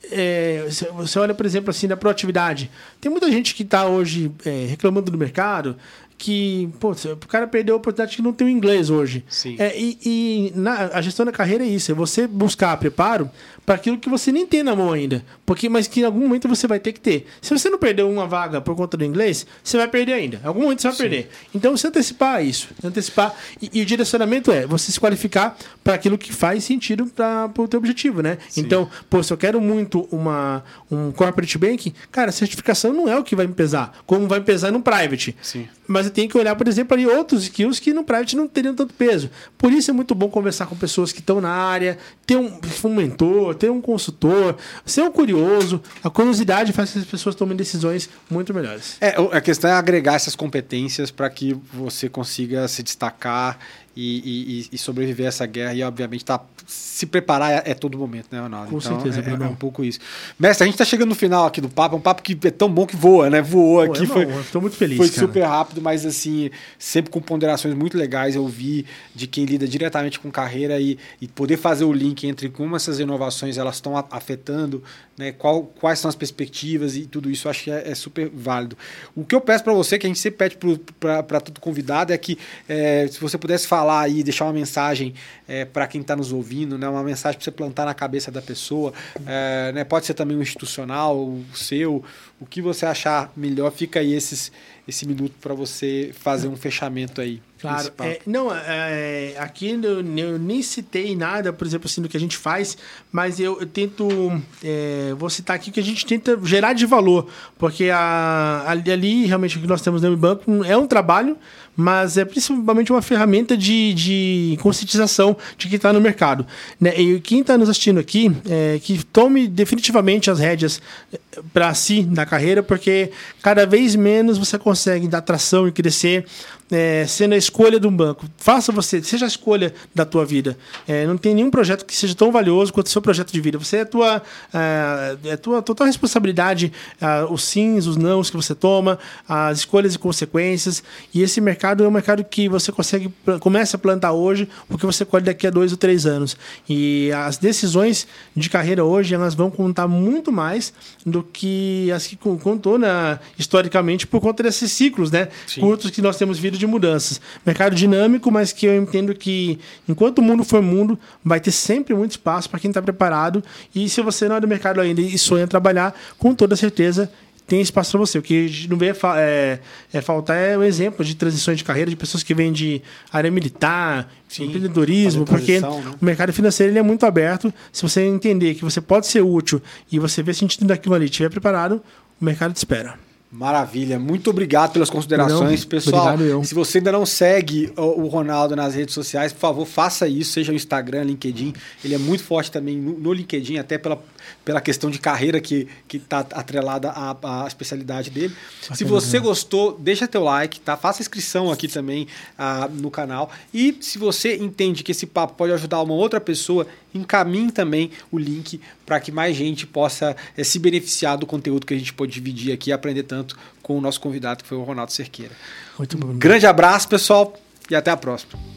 É, você olha, por exemplo, assim, da proatividade. Tem muita gente que está hoje é, reclamando do mercado, que, pô, o cara perdeu a oportunidade de não ter o inglês hoje. Sim. É, e e na, a gestão da carreira é isso, é você buscar preparo para aquilo que você nem tem na mão ainda, porque, mas que em algum momento você vai ter que ter. Se você não perdeu uma vaga por conta do inglês, você vai perder ainda. Em algum momento você vai Sim. perder. Então, você antecipar isso. Antecipar, e, e o direcionamento é você se qualificar para aquilo que faz sentido para o teu objetivo, né? Sim. Então, pô, se eu quero muito uma, um corporate banking, cara, a certificação não é o que vai me pesar, como vai me pesar no private. Sim. Mas eu tenho que olhar, por exemplo, ali outros skills que no private não teriam tanto peso. Por isso é muito bom conversar com pessoas que estão na área, ter um, um mentor, ter um consultor, ser um curioso. A curiosidade faz que as pessoas tomem decisões muito melhores. É, a questão é agregar essas competências para que você consiga se destacar e, e, e sobreviver a essa guerra e, obviamente, tá, se preparar é, é todo momento, né, Ronaldo? Com então, certeza, é, Bruno. É um pouco isso. Mestre, a gente está chegando no final aqui do papo, é um papo que é tão bom que voa, né? Voou Pô, aqui. É foi, Estou muito feliz, Foi cara. super rápido, mas, assim, sempre com ponderações muito legais. Eu vi de quem lida diretamente com carreira e, e poder fazer o link entre como essas inovações elas estão afetando, né? Qual, quais são as perspectivas e tudo isso, eu acho que é, é super válido. O que eu peço para você, que a gente sempre pede para todo convidado, é que é, se você pudesse falar aí, deixar uma mensagem é, para quem está nos ouvindo, né? Uma mensagem para você plantar na cabeça da pessoa, é, né? Pode ser também um institucional, o seu, o que você achar melhor, fica aí esses, esse minuto para você fazer um fechamento aí. Claro, é, não, é, aqui eu, eu nem citei nada, por exemplo, assim, do que a gente faz, mas eu, eu tento, é, vou citar aqui o que a gente tenta gerar de valor, porque a, ali, ali realmente o que nós temos no banco é um trabalho, mas é principalmente uma ferramenta de, de conscientização de quem está no mercado. Né? E quem está nos assistindo aqui, é, que tome definitivamente as rédeas para si da carreira, porque cada vez menos você consegue dar tração e crescer é, sendo a escolha de um banco. Faça você, seja a escolha da tua vida. É, não tem nenhum projeto que seja tão valioso quanto o seu projeto de vida. Você é a tua, é, é a tua total responsabilidade, é, os sims, os nãos que você toma, as escolhas e consequências. E esse mercado é um mercado que você consegue, começa a plantar hoje, porque você colhe daqui a dois ou três anos. E as decisões de carreira hoje, elas vão contar muito mais do que as que contou na, historicamente por conta desses ciclos, né? Sim. Curtos que nós temos vindo de mudanças. Mercado dinâmico, mas que eu entendo que enquanto o mundo for mundo, vai ter sempre muito espaço para quem está preparado. E se você não é do mercado ainda e sonha trabalhar, com toda certeza tem espaço para você. O que não veio é, é faltar é o exemplo de transições de carreira de pessoas que vêm de área militar, Sim, empreendedorismo, porque né? o mercado financeiro ele é muito aberto. Se você entender que você pode ser útil e você ver sentido daquilo ali e estiver preparado, o mercado te espera. Maravilha, muito obrigado pelas considerações, não, pessoal. Se você ainda não segue o Ronaldo nas redes sociais, por favor, faça isso, seja o Instagram, LinkedIn. Ele é muito forte também no, no LinkedIn, até pela, pela questão de carreira que está atrelada à, à especialidade dele. Bacana, se você né? gostou, deixa teu like, tá? Faça inscrição aqui também ah, no canal. E se você entende que esse papo pode ajudar uma outra pessoa, encaminhe também o link para que mais gente possa é, se beneficiar do conteúdo que a gente pode dividir aqui e aprender tanto com o nosso convidado, que foi o Ronaldo Cerqueira. Muito bom. Um grande abraço, pessoal, e até a próxima.